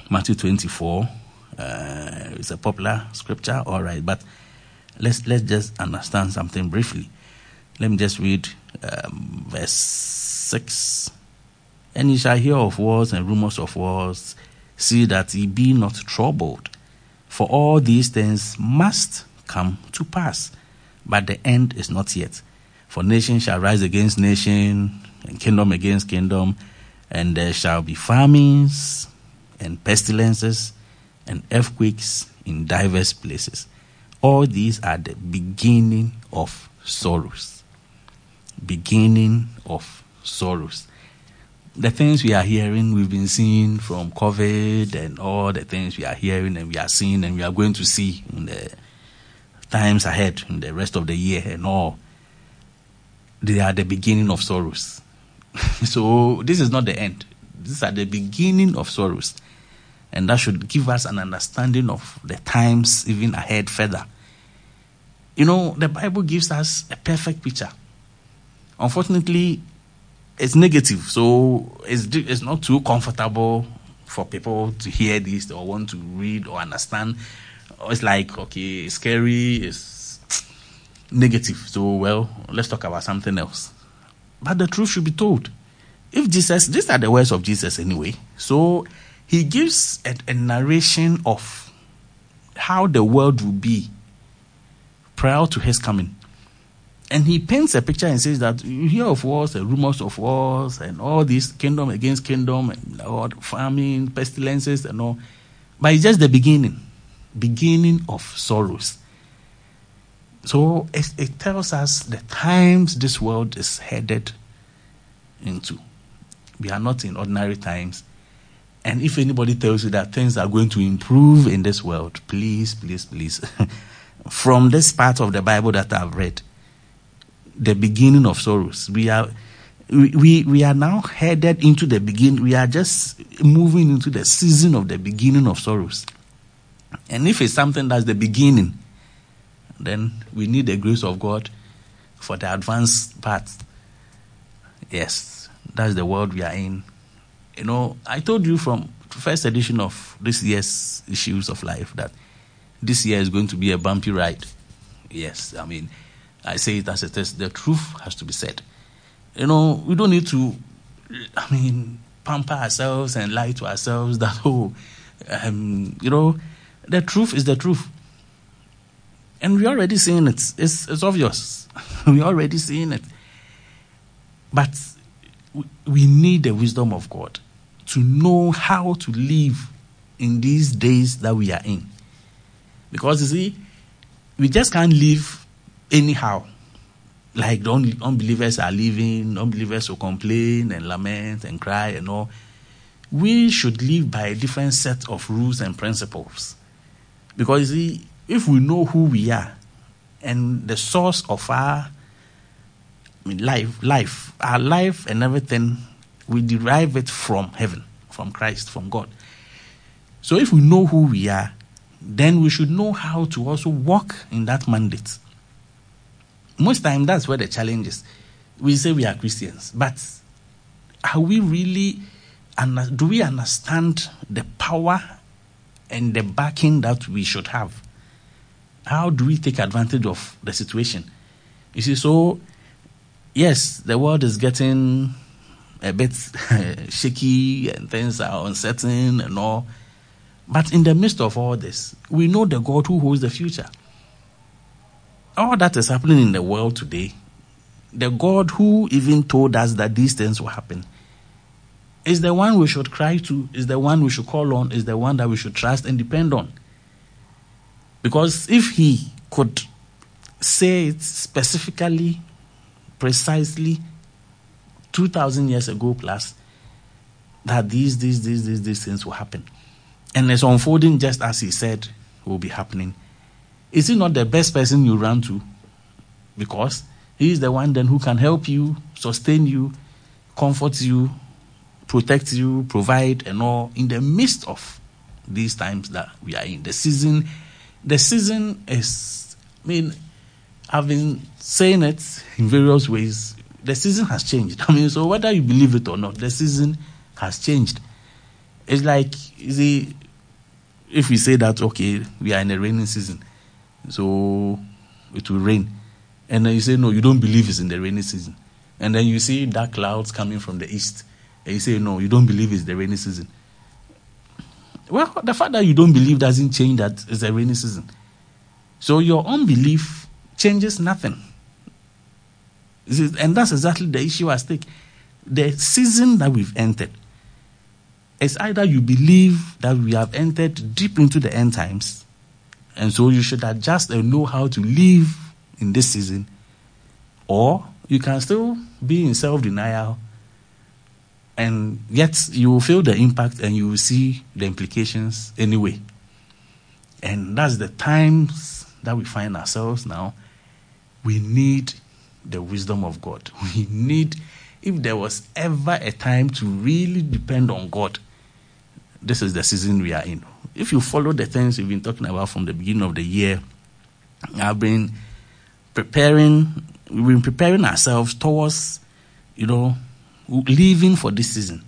Matthew 24. It's a popular scripture, all right, but let's just understand something briefly. Let me just read verse 6. And ye shall hear of wars and rumors of wars. See that ye be not troubled. For all these things must come to pass, but the end is not yet. For nation shall rise against nation, and kingdom against kingdom, and there shall be famines, and pestilences, and earthquakes in diverse places. All these are the beginning of sorrows. Beginning of sorrows. The things we are hearing, we've been seeing from COVID, and all the things we are hearing and we are seeing and we are going to see in the times ahead, in the rest of the year and all, they are the beginning of sorrows. So this is not the end. These are the beginning of sorrows. And that should give us an understanding of the times even ahead further. You know, the Bible gives us a perfect picture. Unfortunately, it's negative, so it's not too comfortable for people to hear this or want to read or understand. It's like, okay, it's scary, it's negative. So, well, let's talk about something else. But the truth should be told. If Jesus, these are the words of Jesus anyway. So, he gives a narration of how the world will be prior to his coming. And he paints a picture and says that you hear of wars and rumors of wars and all this kingdom against kingdom and all famine, pestilences and all. But it's just the beginning of sorrows. So it tells us the times this world is headed into. We are not in ordinary times. And if anybody tells you that things are going to improve in this world, please, from this part of the Bible that I've read, the beginning of sorrows. We are now headed into the beginning. We are just moving into the season of the beginning of sorrows. And if it's something that's the beginning, then we need the grace of God for the advanced part. Yes, that's the world we are in. You know, I told you from the first edition of this year's Issues of Life that this year is going to be a bumpy ride. Yes, I mean, I say it as it is. The truth has to be said. You know, we don't need to, pamper ourselves and lie to ourselves that, the truth is the truth. And we're already seeing it. It's obvious. We're already seeing it. But we need the wisdom of God to know how to live in these days that we are in. Because, you see, we just can't live anyhow. Like the unbelievers are living, unbelievers will complain and lament and cry and all. We should live by a different set of rules and principles. Because, you see, if we know who we are and the source of our our life and everything, we derive it from heaven, from Christ, from God. So if we know who we are, then we should know how to also walk in that mandate. Most time, that's where the challenge is. We say we are Christians, but are we really, do we understand the power and the backing that we should have? How do we take advantage of the situation? You see, so, yes, the world is getting a bit shaky and things are uncertain and all. But in the midst of all this, we know the God who holds the future. All that is happening in the world today, the God who even told us that these things will happen, is the one we should cry to, is the one we should call on, is the one that we should trust and depend on. Because if he could say it specifically, precisely, 2,000 years ago plus, that these things will happen, and it's unfolding just as he said will be happening, is he not the best person you run to? Because he is the one then who can help you, sustain you, comfort you, protect you, provide and all in the midst of these times that we are in. The season is, I've been saying it in various ways. The season has changed. So whether you believe it or not, the season has changed. It's like, you see, if we say that, okay, we are in a rainy season, so it will rain. And then you say, no, you don't believe it's in the rainy season. And then you see dark clouds coming from the east. And you say, no, you don't believe it's the rainy season. Well, the fact that you don't believe doesn't change that it's a rainy season. So your unbelief changes nothing. And that's exactly the issue at stake. The season that we've entered, it's either you believe that we have entered deep into the end times, and so you should adjust and know how to live in this season, or you can still be in self-denial, and yet you will feel the impact and you will see the implications anyway. And that's the times that we find ourselves now. We need the wisdom of God. We need, if there was ever a time to really depend on God, this is the season we are in. If you follow the things we've been talking about from the beginning of the year, we've been preparing ourselves towards, living for this season.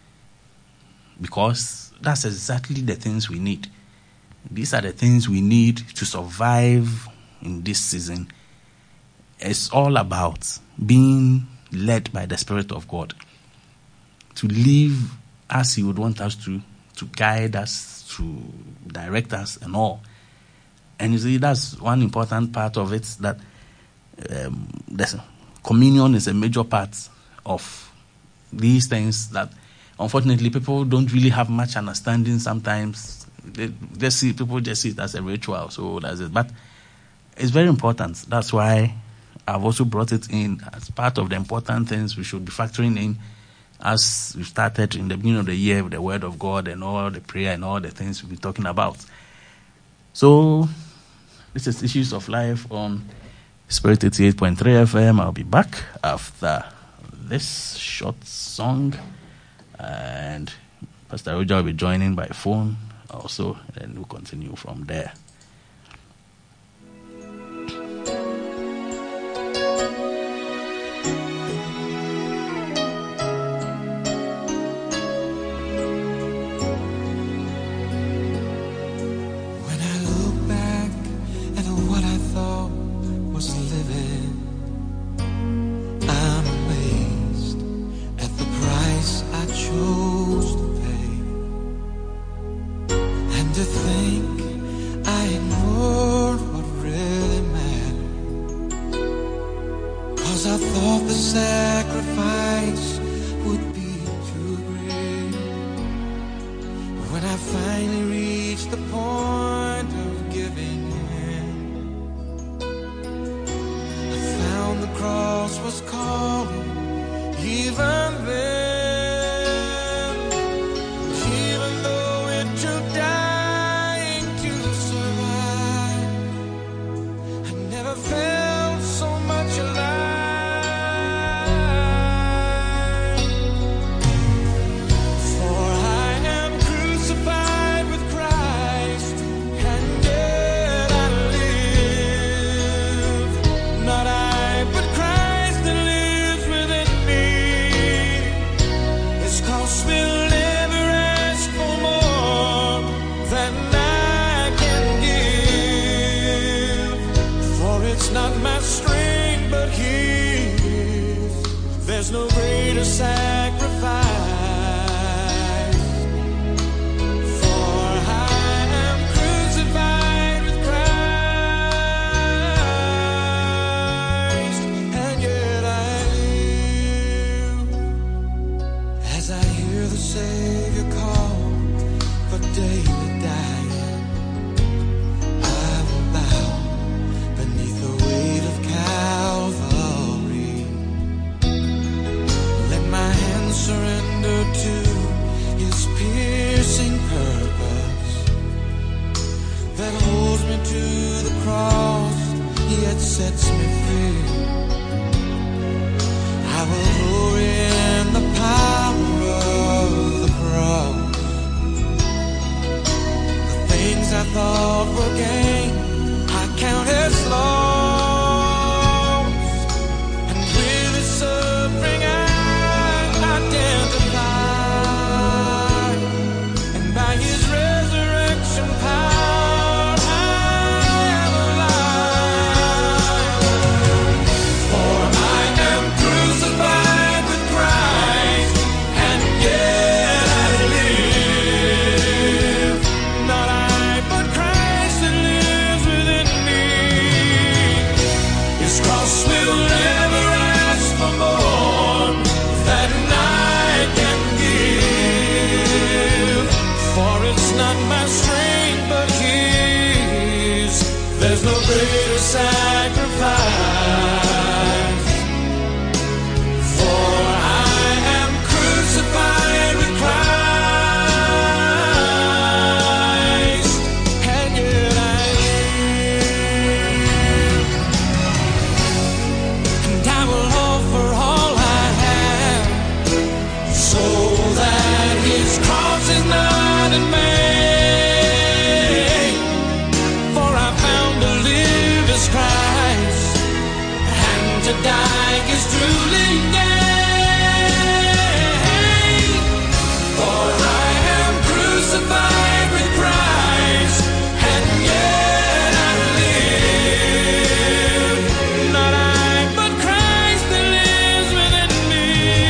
Because that's exactly the things we need. These are the things we need to survive in this season. It's all about being led by the Spirit of God, to live as He would want us to guide us, to direct us and all. And you see, that's one important part of it, that communion is a major part of these things that unfortunately people don't really have much understanding sometimes. People just see it as a ritual, so that's it. But it's very important. That's why I've also brought it in as part of the important things we should be factoring in as we started in the beginning of the year with the Word of God and all the prayer and all the things we've been talking about. So this is Issues of Life on Spirit 88.3 FM. I'll be back after this short song, and Pastor Roger will be joining by phone also, and we'll continue from there. My hand sacrifice. For I am crucified with Christ, and yet I live. And I will offer all I have, so that His cross is not in vain. For I found to live is Christ, and to die is truly gain. For I am crucified with Christ, and yet I live. Not I, but Christ that lives within me.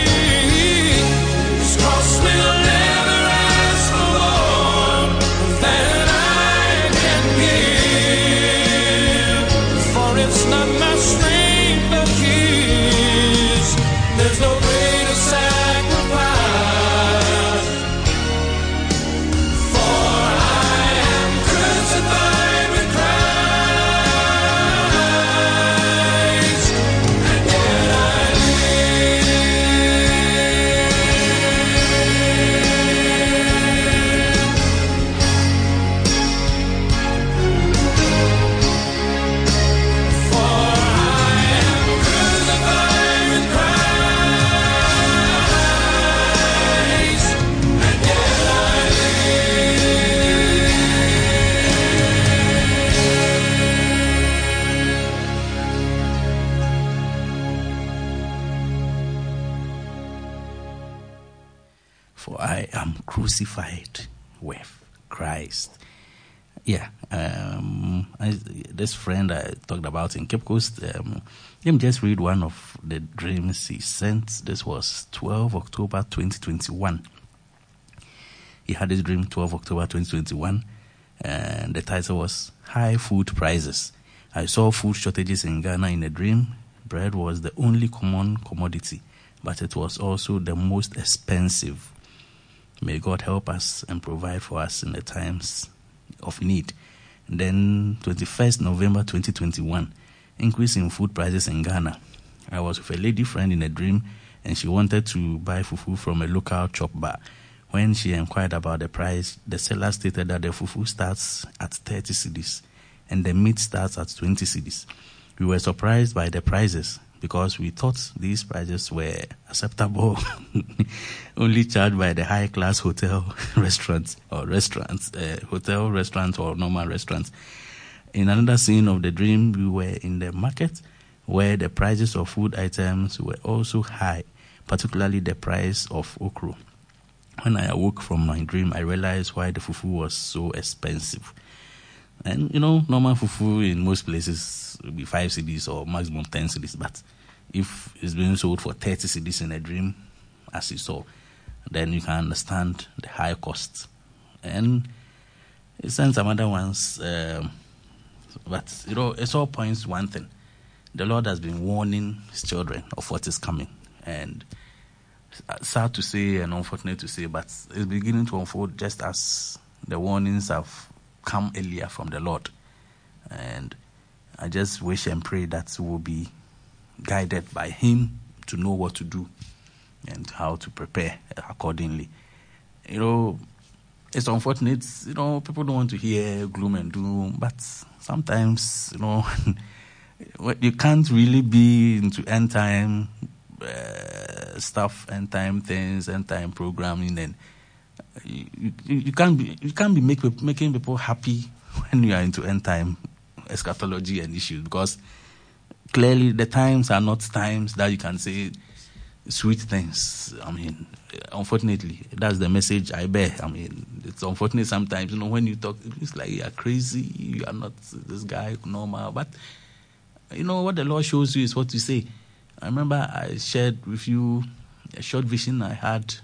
His cross will never ask for more than I can give. For it's not my strength but His. There's no greater sacrifice. For I am crucified with Christ, and yet I For I am crucified with Christ, and yet I For I am crucified with Christ. Yeah, this friend I talked about in Cape Coast, let me just read one of the dreams he sent. This was 12 October 2021. He had this dream 12 October 2021, and the title was High Food Prices. I saw food shortages in Ghana in a dream. Bread was the only common commodity, but it was also the most expensive. May God help us and provide for us in the times of need. And then 21st November 2021, increase in food prices in Ghana. I was with a lady friend in a dream, and she wanted to buy fufu from a local chop bar. When she inquired about the price, the seller stated that the fufu starts at 30 cedis and the meat starts at 20 cedis. We were surprised by the prices because we thought these prices were acceptable, only charged by the high-class hotel restaurants or hotel restaurants or normal restaurants. In another scene of the dream, we were in the market where the prices of food items were also high, particularly the price of okra. When I awoke from my dream, I realized why the fufu was so expensive. And, normal fufu in most places will be 5 cedis or maximum 10 cedis. But if it's being sold for 30 cedis in a dream, as you saw, then you can understand the high cost. And it sent some other ones. But, it all points to one thing. The Lord has been warning His children of what is coming. And sad to say and unfortunate to say, but it's beginning to unfold just as the warnings have come earlier from the Lord. And I just wish and pray that we will be guided by Him to know what to do and how to prepare accordingly. It's unfortunate, people don't want to hear gloom and doom, but sometimes, you can't really be into end time stuff, end time things, end time programming, and you can't be making people happy when you are into end time eschatology and issues, because clearly the times are not times that you can say sweet things. Unfortunately, that's the message I bear. It's unfortunate sometimes, when you talk, it's like you are crazy, you are not this guy normal, but what the Lord shows you is what you say. I remember I shared with you a short vision I had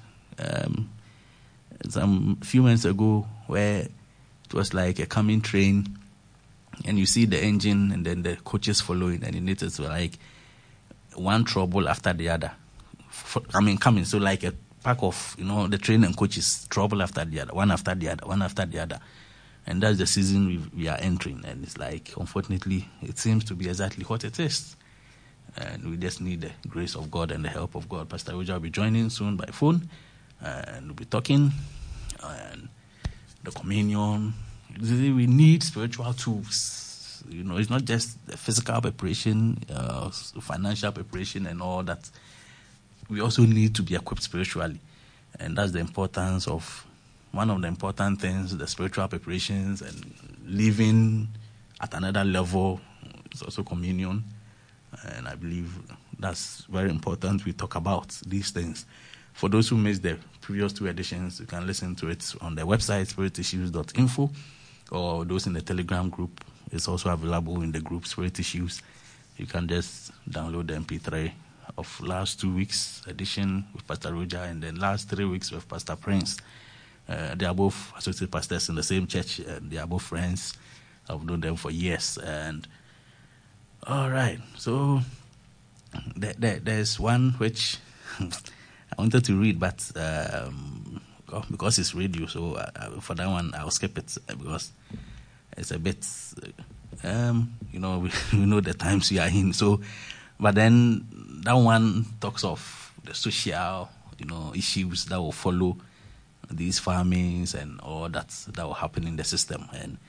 some few months ago where it was like a coming train, and you see the engine and then the coaches following, and in it it's like one trouble after the other. Coming. So like a pack of, the train and coaches, trouble after the other, one after the other, one after the other. And that's the season we are entering. And it's like, unfortunately, it seems to be exactly what it is. And we just need the grace of God and the help of God. Pastor Roger will be joining soon by phone. And we'll be talking. And the communion. We need spiritual tools. You know, it's not just the physical preparation, financial preparation and all that. We also need to be equipped spiritually. And that's the importance of one of the important things, the spiritual preparations and living at another level. It's also communion. And I believe that's very important. We talk about these things. For those who missed the previous 2 editions, you can listen to it on the website, spiritissues.info, or those in the Telegram group. It's also available in the group Spirit Issues. You can just download the MP3 of last 2 weeks edition with Pastor Roger and then last 3 weeks with Pastor Prince. They are both associate pastors in the same church. They are both friends. I've known them for years. And all right, so there's one which I wanted to read, but because it's radio, so for that one I'll skip it because it's a bit, we know the times we are in. So, but then that one talks of the social, issues that will follow these famines and all that will happen in the system. And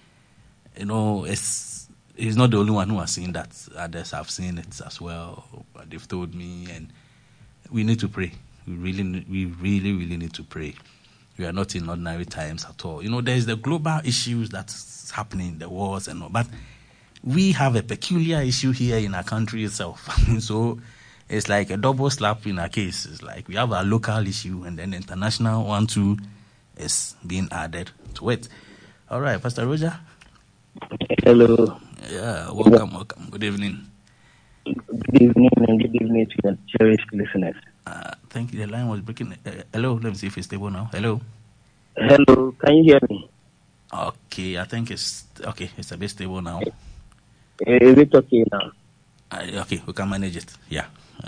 he's not the only one who has seen that. Others have seen it as well. They've told me, and we need to pray. We really need to pray. We are not in ordinary times at all. There's the global issues that's happening, the wars and all, but we have a peculiar issue here in our country itself. So it's like a double slap in our case. It's like we have a local issue and then the international one too is being added to it. All right, Pastor Roger. Hello. Yeah, welcome. Good evening. Good evening and good evening to your cherished listeners. Thank you. The line was breaking. Hello, let me see if it's stable now. Hello. Hello, can you hear me? Okay, I think it's okay. It's a bit stable now. Is it okay now? Okay, we can manage it. Yeah.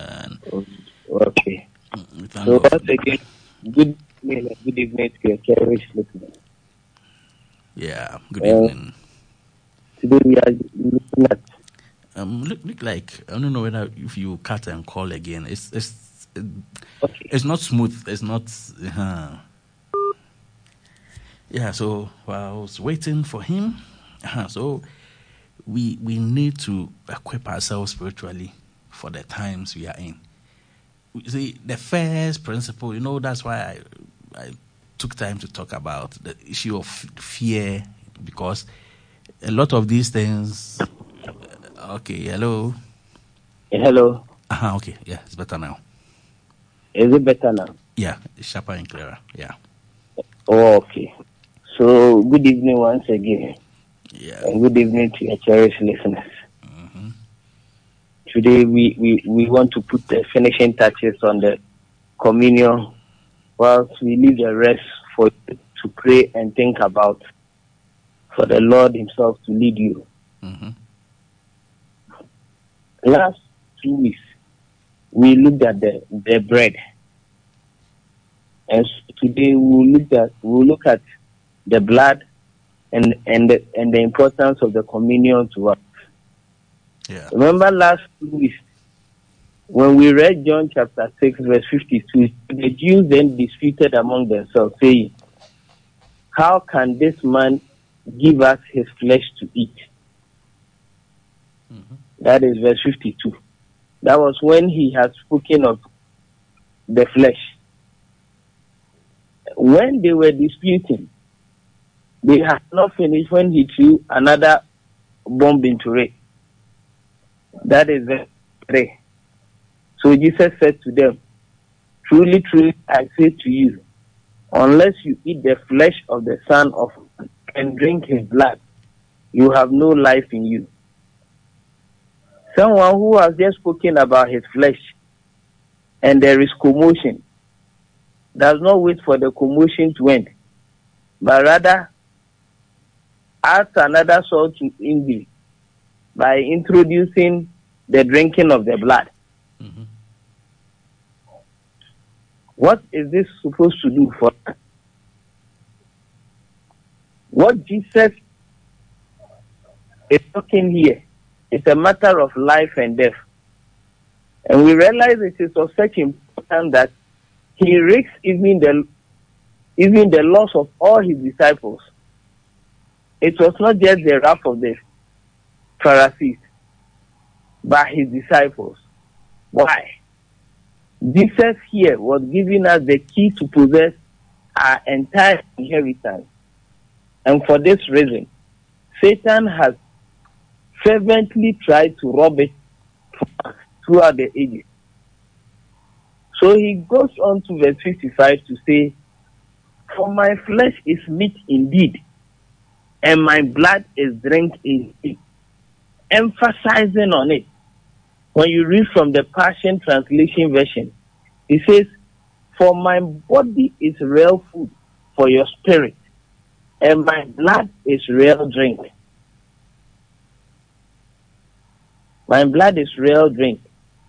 Okay. So once again, good evening to your cherished listeners. Yeah, good evening. Today we are looking at look like I don't know whether if you cut and call again, it's okay. It's not smooth. It's not. Yeah. So while I was waiting for him, so we need to equip ourselves spiritually for the times we are in. See, the first principle, that's why I took time to talk about the issue of fear, because a lot of these things. Okay, hello. Hello. Okay, yeah, it's better now. Is it better now? Yeah, it's sharper and clearer. Yeah. Oh, okay. So good evening once again. Yeah. And good evening to your cherished listeners. Mm-hmm. Today we want to put the finishing touches on the communion, whilst we leave the rest for you to pray and think about, for the Lord Himself to lead you. Mm-hmm. Last 2 weeks, we looked at the bread, and today we'll look at the blood and the importance of the communion to us. Yeah. Remember last 2 weeks when we read John chapter 6 verse 52, the Jews then disputed among themselves, saying, "How can this man give us his flesh to eat?" Mm-hmm. That is verse 52. That was when he had spoken of the flesh. When they were disputing, they had not finished when he threw another bomb into it. That is verse 3. So Jesus said to them, "Truly, truly, I say to you, unless you eat the flesh of the Son of Man and drink his blood, you have no life in you." Someone who has just spoken about his flesh and there is commotion does not wait for the commotion to end, but rather adds another salt to injury by introducing the drinking of the blood. Mm-hmm. What is this supposed to do for us? What Jesus is talking here is a matter of life and death. And we realize it is of such importance that he risks even the loss of all his disciples. It was not just the wrath of the Pharisees, but his disciples. Why? Jesus here was giving us the key to possess our entire inheritance. And for this reason, Satan has fervently tried to rob it from us throughout the ages. So he goes on to verse 55 to say, "For my flesh is meat indeed, and my blood is drink indeed." Emphasizing on it. When you read from the Passion Translation version, it says, "For my body is real food for your spirit, and my blood is real drink." My blood is real drink.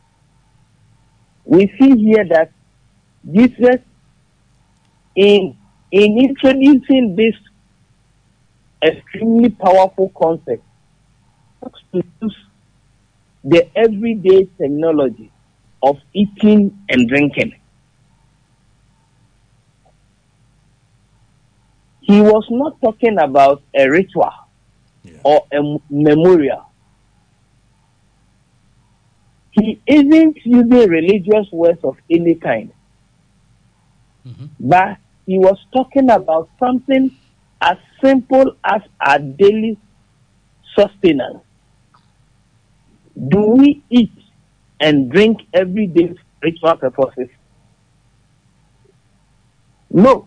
We see here that Jesus, in introducing this extremely powerful concept, to use the everyday technology of eating and drinking. He was not talking about a ritual or a memorial. He isn't using religious words of any kind. But he was talking about something as simple as our daily sustenance. Do we eat and drink every day for ritual purposes? No.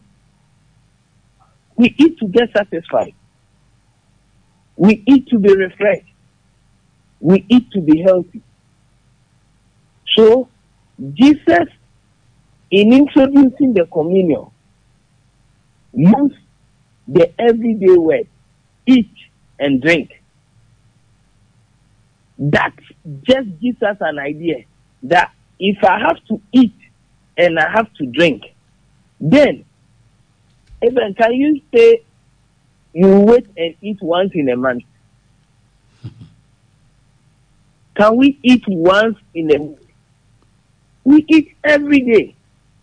We eat to get satisfied. We eat to be refreshed. We eat to be healthy. So, Jesus, in introducing the communion, used the everyday word, eat and drink. That just gives us an idea that if I have to eat and I have to drink, then, even can you say you wait and eat once in a month? Can we eat once in a month? We eat every day.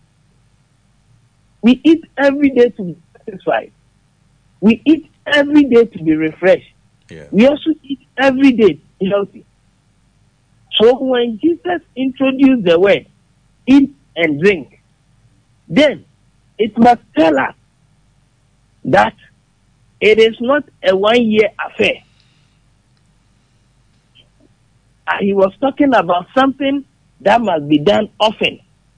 We eat every day to be satisfied. We eat every day to be refreshed. Yeah. We also eat every day to be healthy. So when Jesus introduced the word eat and drink, then it must tell us that it is not a 1-year affair. He was talking about something that must be done often.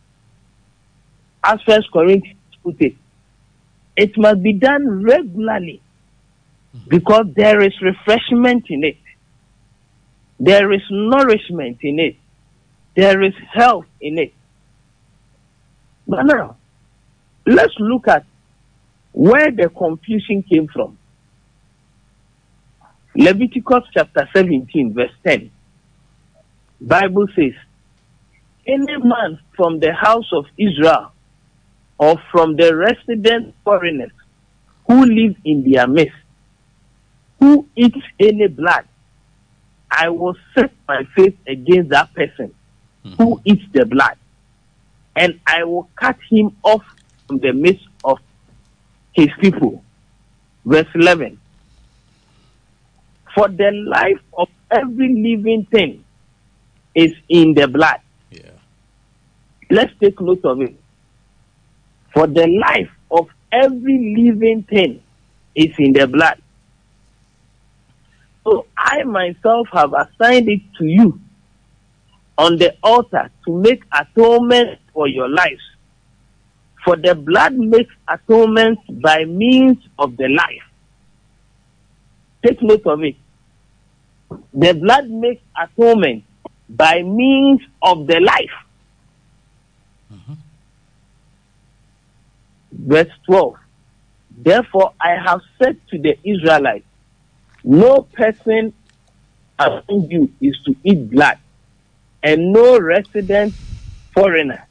As 1 Corinthians put it, it must be done regularly because there is refreshment in it. There is nourishment in it. There is health in it. But now, let's look at where the confusion came from. Leviticus chapter 17, verse 10. Bible says, "Any man from the house of Israel or from the resident foreigners who live in their midst, who eats any blood, I will set my face against that person who eats the blood, and I will cut him off from the midst of his people." Verse 11. "For the life of every living thing is in the blood." Yeah. Let's take note of it. For the life of every living thing is in the blood. So I myself have assigned it to you on the altar to make atonement for your lives. For the blood makes atonement by means of the life. Take note of it. The blood makes atonement by means of the life. Verse 12. "Therefore I have said to the Israelites, no person among you is to eat blood, and no resident foreigner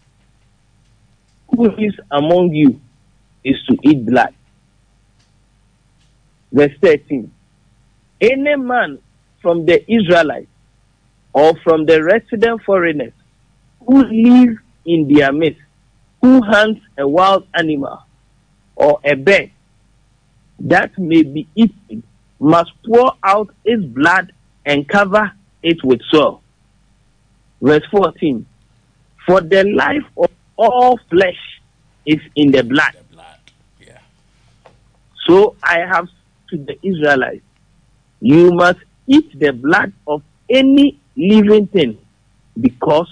who is among you is to eat blood." Verse 13. Any man from the Israelites or from the resident foreigners who live in their midst, who hunts a wild animal or a bird that may be eaten, must pour out its blood and cover it with soil. Verse 14. For the life of all flesh is in the blood. Yeah. So I have to the Israelites, you must eat the blood of any living thing because,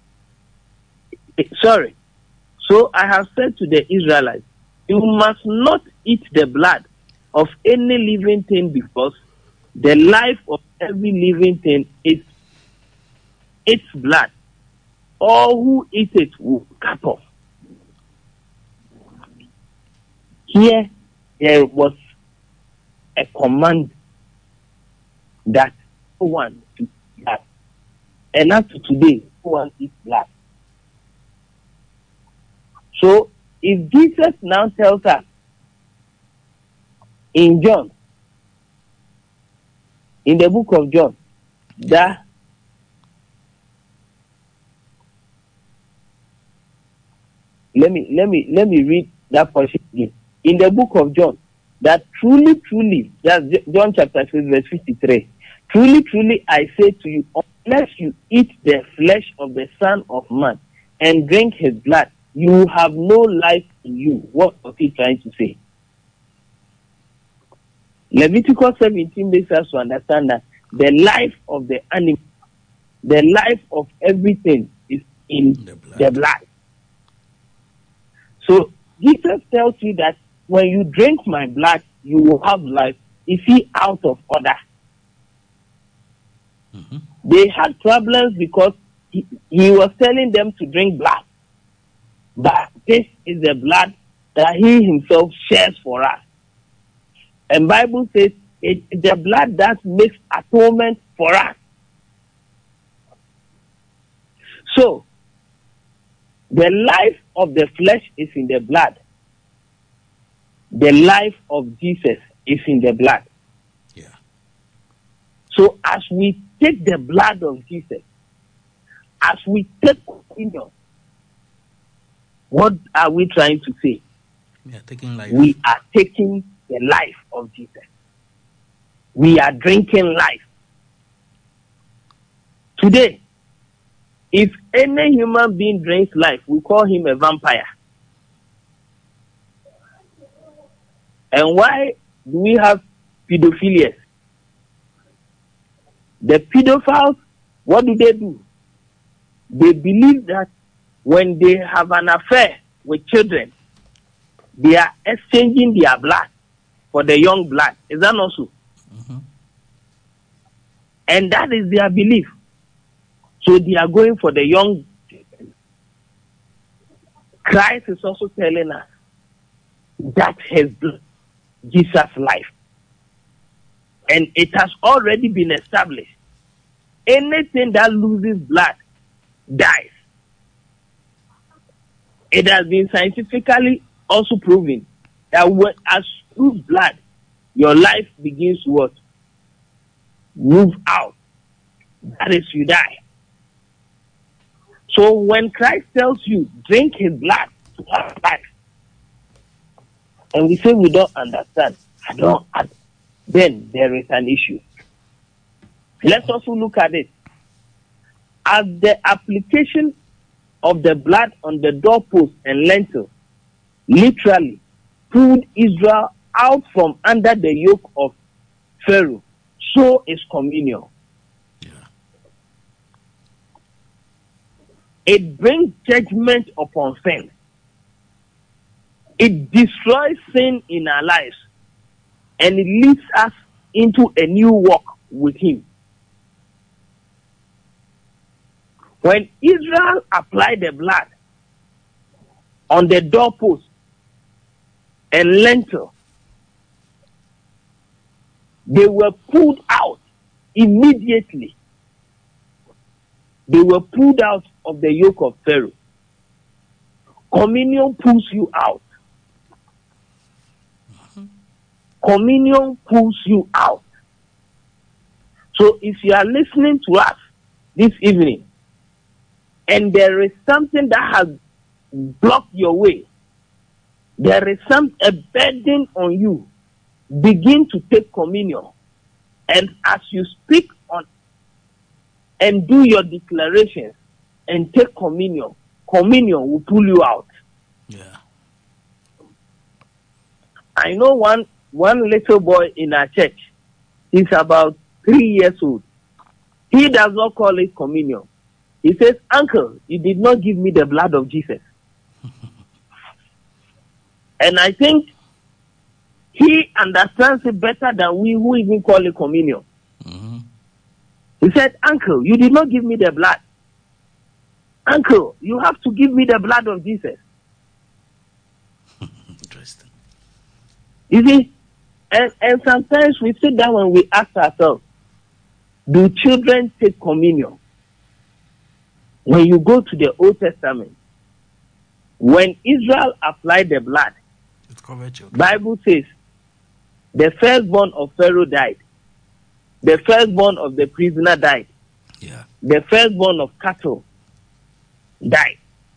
So I have said to the Israelites, you must not eat the blood of any living thing because the life of every living thing is its blood. All who eat it will cut off. Here, there was a command that no one eats blood. And up to today, no one eats blood. So, if Jesus now tells us in John, in the book of John, that let me read that portion again. In the book of John, that truly, that's John chapter 6, verse 53. Truly, I say to you, unless you eat the flesh of the Son of Man and drink his blood, you have no life in you. What was he trying to say? Leviticus 17 makes us to understand that the life of the animal, the life of everything is in the blood. So Jesus tells you that when you drink my blood, you will have life. Is he out of order? Mm-hmm. They had problems because he was telling them to drink blood. But this is the blood that he himself shares for us. And Bible says it's the blood that makes atonement for us. So, the life of the flesh is in the blood. The life of Jesus is in the blood. Yeah. So as we take the blood of Jesus, as we take communion, what are we trying to say? We are taking life. We are taking the life of Jesus. We are drinking life. Today, if any human being drinks life, we call him a vampire. And why do we have pedophilias? The pedophiles, what do? They believe that when they have an affair with children, they are exchanging their blood for the young blood. Is that not so? Mm-hmm. And that is their belief. So they are going for the young. Christ is also telling us that his blood gives us life. And it has already been established. Anything that loses blood dies. It has been scientifically also proven that when as you lose blood, your life begins to what? Move out. That is, you die. So when Christ tells you, drink his blood to have life, and we say we don't understand, then there is an issue. Let's also look at it. As the application of the blood on the doorpost and lintel literally pulled Israel out from under the yoke of Pharaoh, so is communion. Yeah. It brings judgment upon sin. It destroys sin in our lives, and it leads us into a new walk with him. When Israel applied the blood on the doorpost and lintel, they were pulled out immediately. They were pulled out of the yoke of Pharaoh. Communion pulls you out. Communion pulls you out. So if you are listening to us this evening and there is something that has blocked your way, there is a burden on you, begin to take communion. And as you speak on and do your declarations and take communion, communion will pull you out. Yeah. I know one little boy in our church. He's about 3 years old. He does not call it communion. He says, "Uncle, you did not give me the blood of Jesus." And I think he understands it better than we who even call it communion. Mm-hmm. He said, "Uncle, you did not give me the blood. Uncle, you have to give me the blood of Jesus." Interesting. You see, and sometimes we sit down and we ask ourselves, do children take communion? When you go to the Old Testament, when Israel applied the blood, It covered children. Bible says, the firstborn of Pharaoh died. The firstborn of the prisoner died. Yeah. The firstborn of cattle died.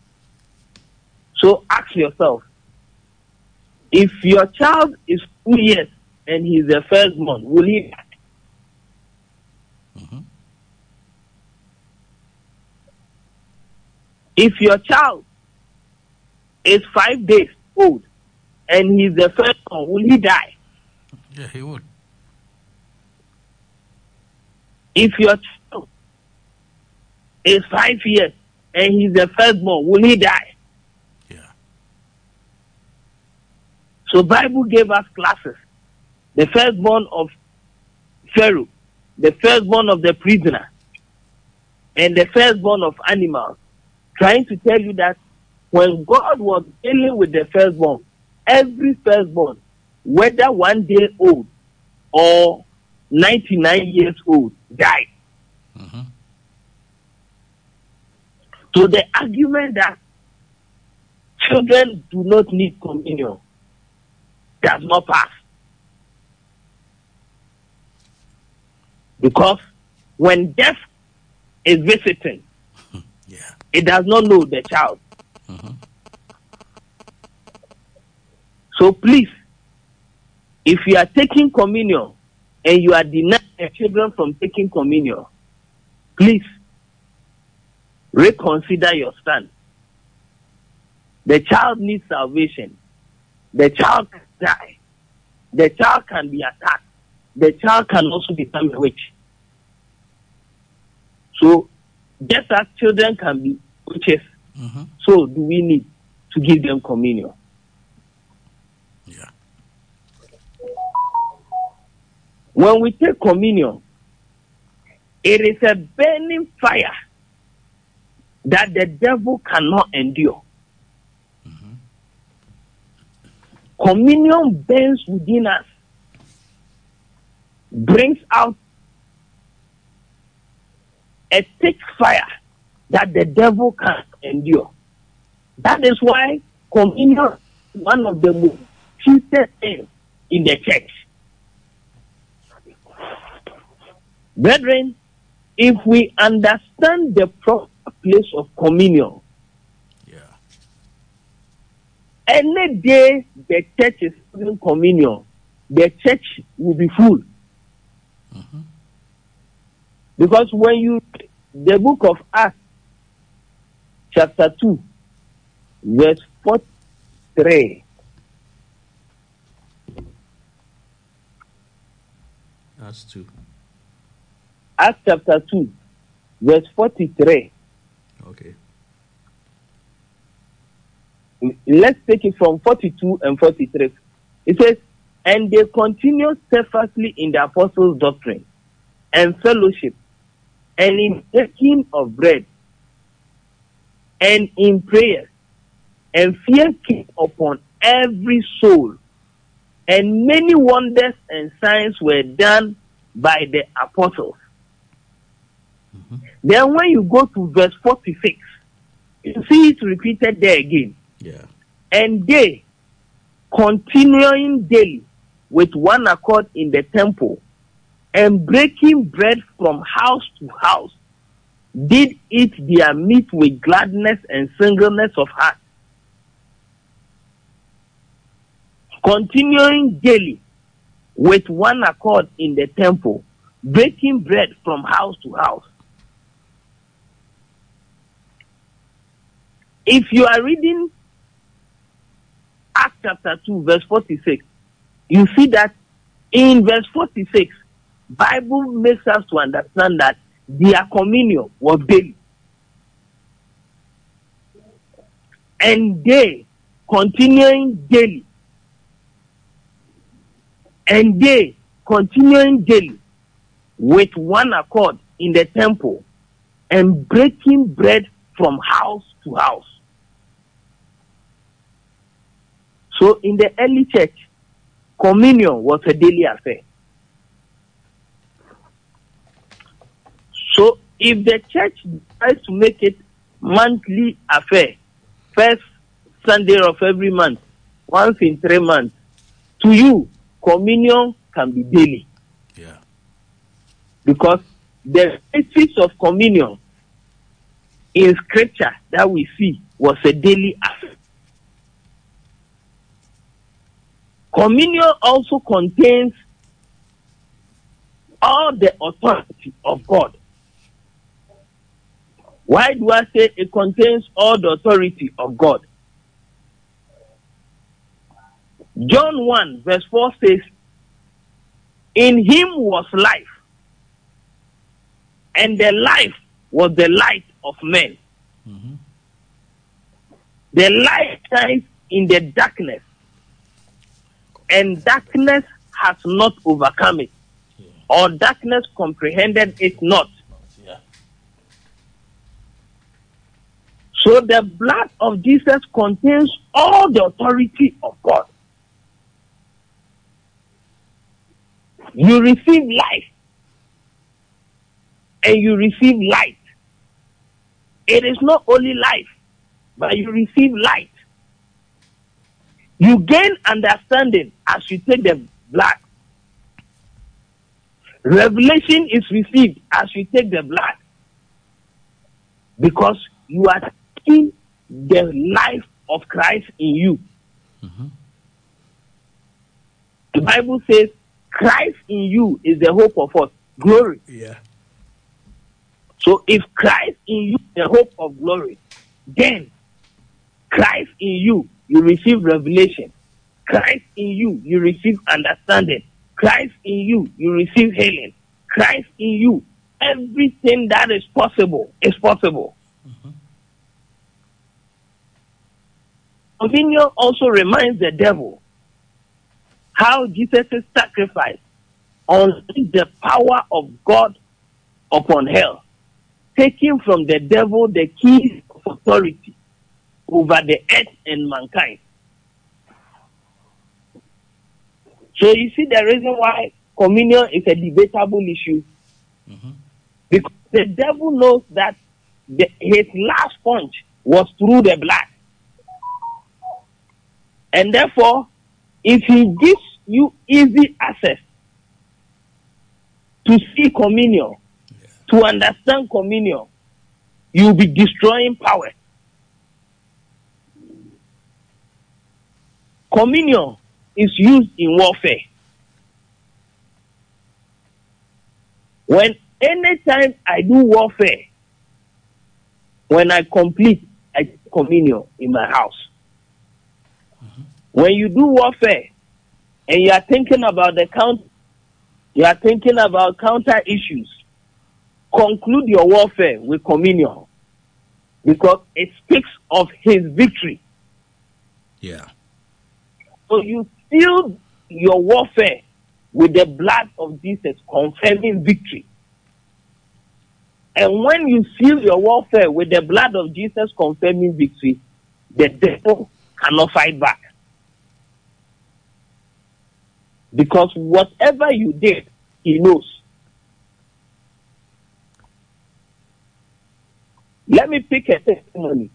So ask yourself, if your child is 2 years and he is the firstborn, will he die? Mm-hmm. If your child is 5 days old and he is the firstborn, will he die? Yeah, he would. If your child is 5 years and he is the firstborn, will he die? Yeah. So Bible gave us classes. The firstborn of Pharaoh, the firstborn of the prisoner, and the firstborn of animals, trying to tell you that when God was dealing with the firstborn, every firstborn, whether 1 day old or 99 years old, died. Mm-hmm. So the argument that children do not need communion does not pass. Because when death is visiting, Yeah. it does not know the child. Mm-hmm. So please, if you are taking communion and you are denying the children from taking communion, please reconsider your stand. The child needs salvation. The child can die. The child can be attacked. The child can also become a witch. So, just as children can be witches, Mm-hmm. so do we need to give them communion. Yeah. When we take communion, it is a burning fire that the devil cannot endure. Mm-hmm. Communion burns within us, brings out a thick fire that the devil can't endure. That is why communion is one of the most treated things in the church. Brethren, if we understand the proper place of communion, Yeah. any day the church is having communion, the church will be full. Mm-hmm. Because when you read the book of Acts, chapter 2, verse 43, That's two. Acts chapter 2, verse 43. Okay. Let's take it from 42 and 43. It says, "And they continued steadfastly in the apostles' doctrine and fellowship, and in taking of bread, and in prayers, and fear came upon every soul, and many wonders and signs were done by the apostles." Mm-hmm. Then when you go to verse 46, you see it repeated there again. Yeah. "And they, continuing daily with one accord in the temple, and breaking bread from house to house, did eat their meat with gladness and singleness of heart, continuing daily with one accord in the temple, breaking bread from house to house. If you are reading Acts chapter 2, verse 46, you see that in verse 46, Bible makes us to understand that their communion was daily. And they continuing daily. And they continuing daily with one accord in the temple and breaking bread from house to house. So in the early church, communion was a daily affair. So if the church tries to make it monthly affair, first Sunday of every month, once in 3 months, to you, communion can be daily. Yeah. Because the basis of communion in scripture that we see was a daily affair. Communion also contains all the authority of God. Why do I say it contains all the authority of God? John 1 verse 4 says, in him was life, and the life was the light of men. Mm-hmm. The light shines in the darkness, and darkness has not overcome it, or darkness comprehended it not. Yeah. So the blood of Jesus contains all the authority of God. You receive life and you receive light. It is not only life, but you receive light. You gain understanding as you take the blood. Revelation is received as you take the blood, because you are taking the life of Christ in you. Mm-hmm. The Bible says Christ in you is the hope of us, glory. Yeah. So if Christ in you is the hope of glory, then Christ in you, you receive revelation. Christ in you, you receive understanding. Christ in you, you receive healing. Christ in you, everything that is possible is possible. Mm-hmm. Communion also reminds the devil how Jesus' sacrifice unleashed the power of God upon hell, taking from the devil the keys of authority over the earth and mankind. So you see the reason why communion is a debatable issue. Mm-hmm. Because the devil knows that his last punch was through the blood. And therefore, if he gives you easy access to see communion, to understand communion, you'll be destroying power. Communion is used in warfare. Anytime I do warfare, when I complete, I do communion in my house. Mm-hmm. When you do warfare and you are thinking about counter issues, conclude your warfare with communion, because it speaks of his victory. Yeah. So you seal your warfare with the blood of Jesus, confirming victory. And when you seal your warfare with the blood of Jesus, confirming victory, the devil cannot fight back. Because whatever you did, he knows. Let me pick a testimony.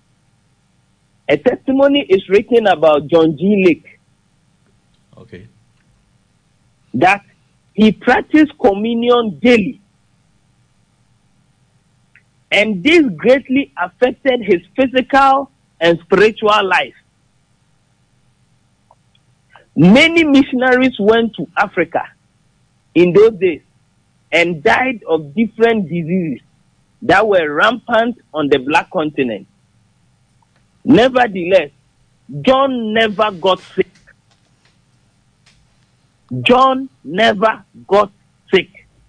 A testimony is written about John G. Lake. Okay. that he practiced communion daily. And this greatly affected his physical and spiritual life. Many missionaries went to Africa in those days and died of different diseases that were rampant on the black continent. Nevertheless, John never got sick. John never got sick.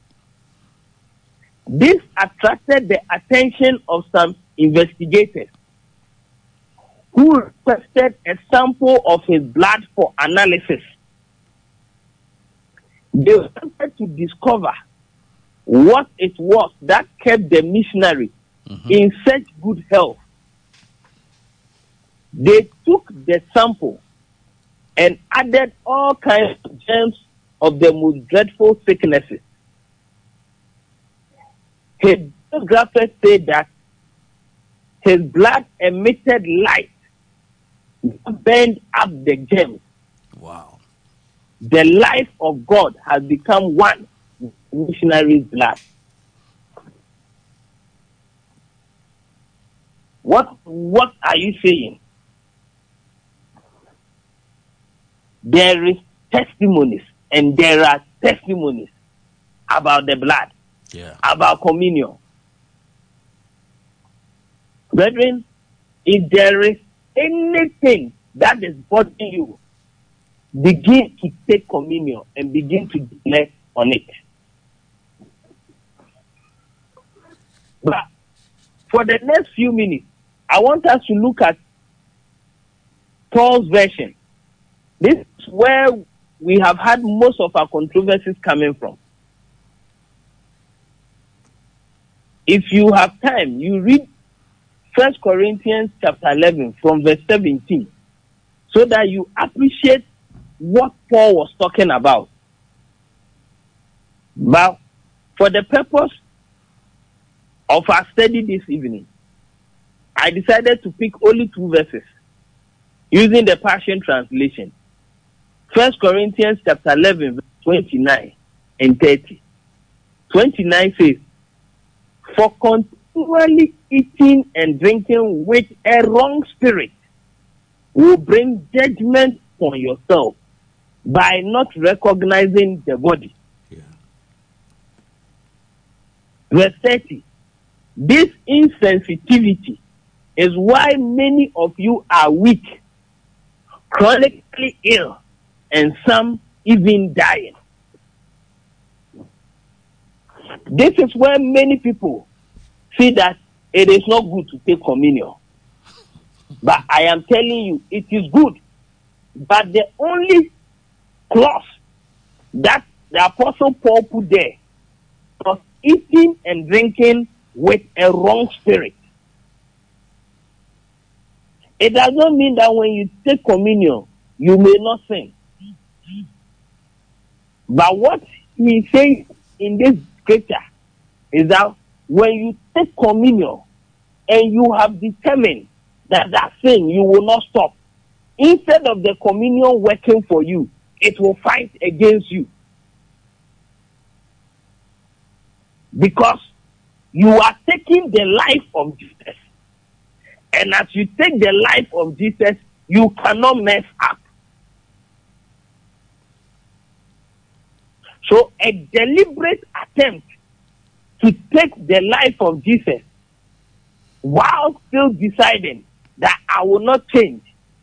This attracted the attention of some investigators who requested a sample of his blood for analysis. They wanted to discover what it was that kept the missionary in such good health. They took the sample and added all kinds of germs of the most dreadful sicknesses. His biographers say that his blood emitted light that burned up the germs. Wow. The life of God has become one with missionary's blood. What are you saying? There is testimonies and there are testimonies about the blood, about communion. Brethren, if there is anything that is bothering you, begin to take communion and begin to declare on it. But for the next few minutes, I want us to look at Paul's version. This is where we have had most of our controversies coming from. If you have time, you read 1 Corinthians chapter 11 from verse 17 so that you appreciate what Paul was talking about. But for the purpose of our study this evening, I decided to pick only 2 verses using the Passion Translation. 1 Corinthians chapter 11, verse 29 and 30. 29 says, "For continually eating and drinking with a wrong spirit will bring judgment on yourself by not recognizing the body." Yeah. Verse 30. "This insensitivity is why many of you are weak, chronically ill, and some even dying." This is where many people see that it is not good to take communion. But I am telling you, it is good. But the only clause that the Apostle Paul put there was eating and drinking with a wrong spirit. It does not mean that when you take communion, you may not sin. But what he says in this scripture is that when you take communion and you have determined that sin, you will not stop. Instead of the communion working for you, it will fight against you. Because you are taking the life of Jesus. And as you take the life of Jesus, you cannot mess up. So a deliberate attempt to take the life of Jesus while still deciding that I will not change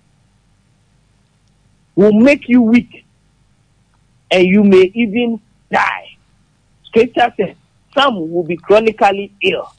will make you weak and you may even die. Scripture says some will be chronically ill.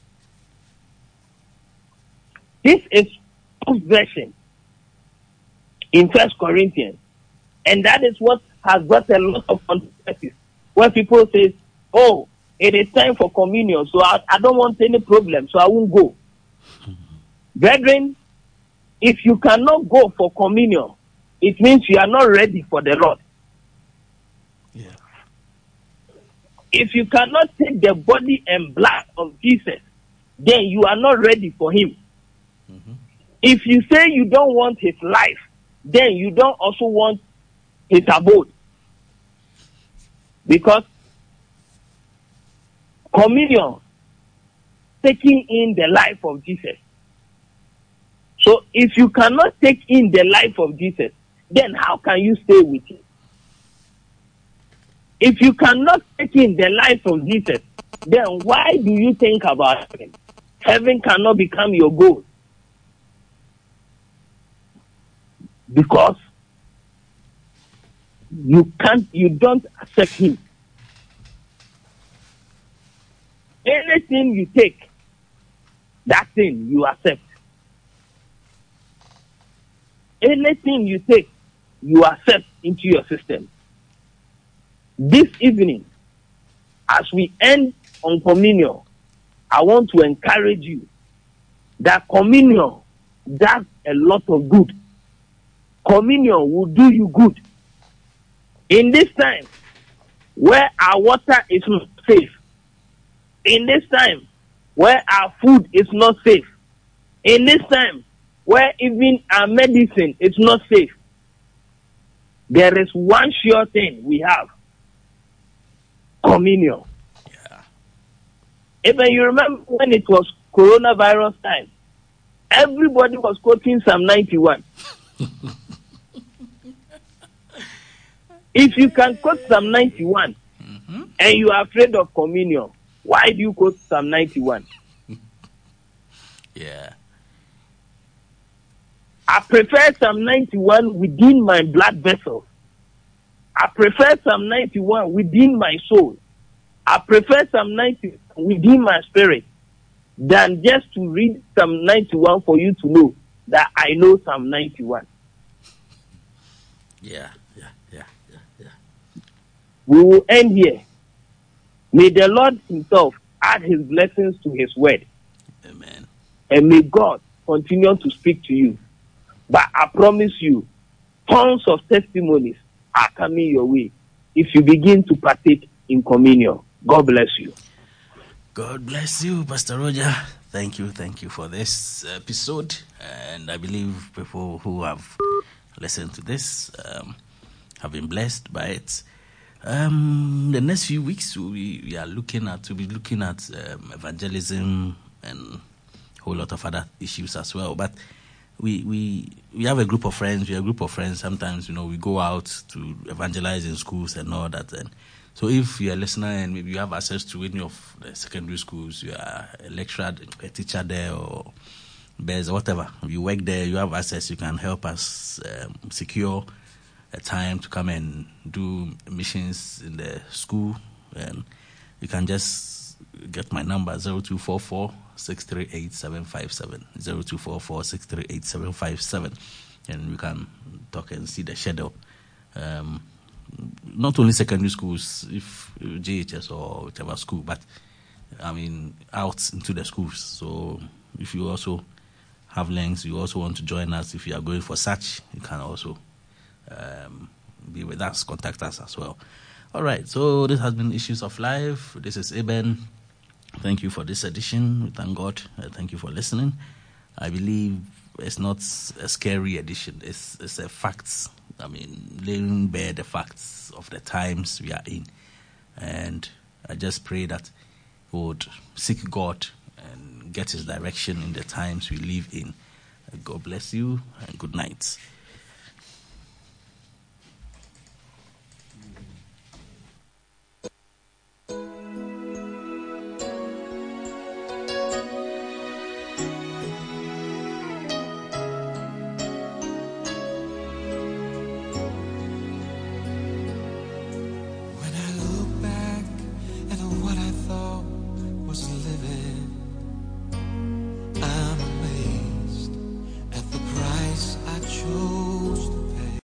This is Paul's version in 1 Corinthians, and that is what has brought a lot of controversies. When people say, "Oh, it is time for communion, so I don't want any problem, so I won't go." Brethren, if you cannot go for communion, it means you are not ready for the Lord. Yeah. If you cannot take the body and blood of Jesus, then you are not ready for him. If you say you don't want his life, then you don't also want his abode. Because communion, taking in the life of Jesus. So if you cannot take in the life of Jesus, then how can you stay with him? If you cannot take in the life of Jesus, then why do you think about heaven? Heaven cannot become your goal. Because you don't accept him. Anything you take, that thing you accept. Anything you take, you accept into your system. This evening, as we end on communion, I want to encourage you that communion does a lot of good. Communion will do you good. In this time where our water is not safe, in this time where our food is not safe, in this time where even our medicine is not safe, there is one sure thing we have: communion. Yeah. Even you remember when it was coronavirus time, everybody was quoting Psalm 91. If you can quote Psalm 91 and you are afraid of communion, why do you quote Psalm 91? Yeah. I prefer Psalm 91 within my blood vessels. I prefer Psalm 91 within my soul. I prefer Psalm 91 within my spirit than just to read Psalm 91 for you to know that I know Psalm 91. Yeah. We will end here. May the Lord himself add his blessings to his word. Amen. And may God continue to speak to you. But I promise you, tons of testimonies are coming your way if you begin to partake in communion. God bless you. God bless you, Pastor Roger. Thank you for this episode. And I believe people who have listened to this have been blessed by it. The next few weeks we are looking at evangelism and a whole lot of other issues as well. But we have a group of friends. Sometimes we go out to evangelize in schools and all that. And so if you're a listener and maybe you have access to any of the secondary schools, you are a lecturer, a teacher there, or there's whatever, you work there, you have access, you can help us secure a time to come and do missions in the school. And you can just get my number, 0244 638 757, 0244 638 757, and we can talk and see the schedule. Not only secondary schools, if JHS or whichever school, but out into the schools. So if you also have links, you also want to join us, if you are going for such, you can also be with us, contact us as well. All right, so this has been Issues of Life. This is Eben. Thank you for this edition. We thank God. Thank you for listening. I believe it's not a scary edition. It's a facts. Laying bare the facts of the times we are in. And I just pray that we would seek God and get his direction in the times we live in. God bless you and good night.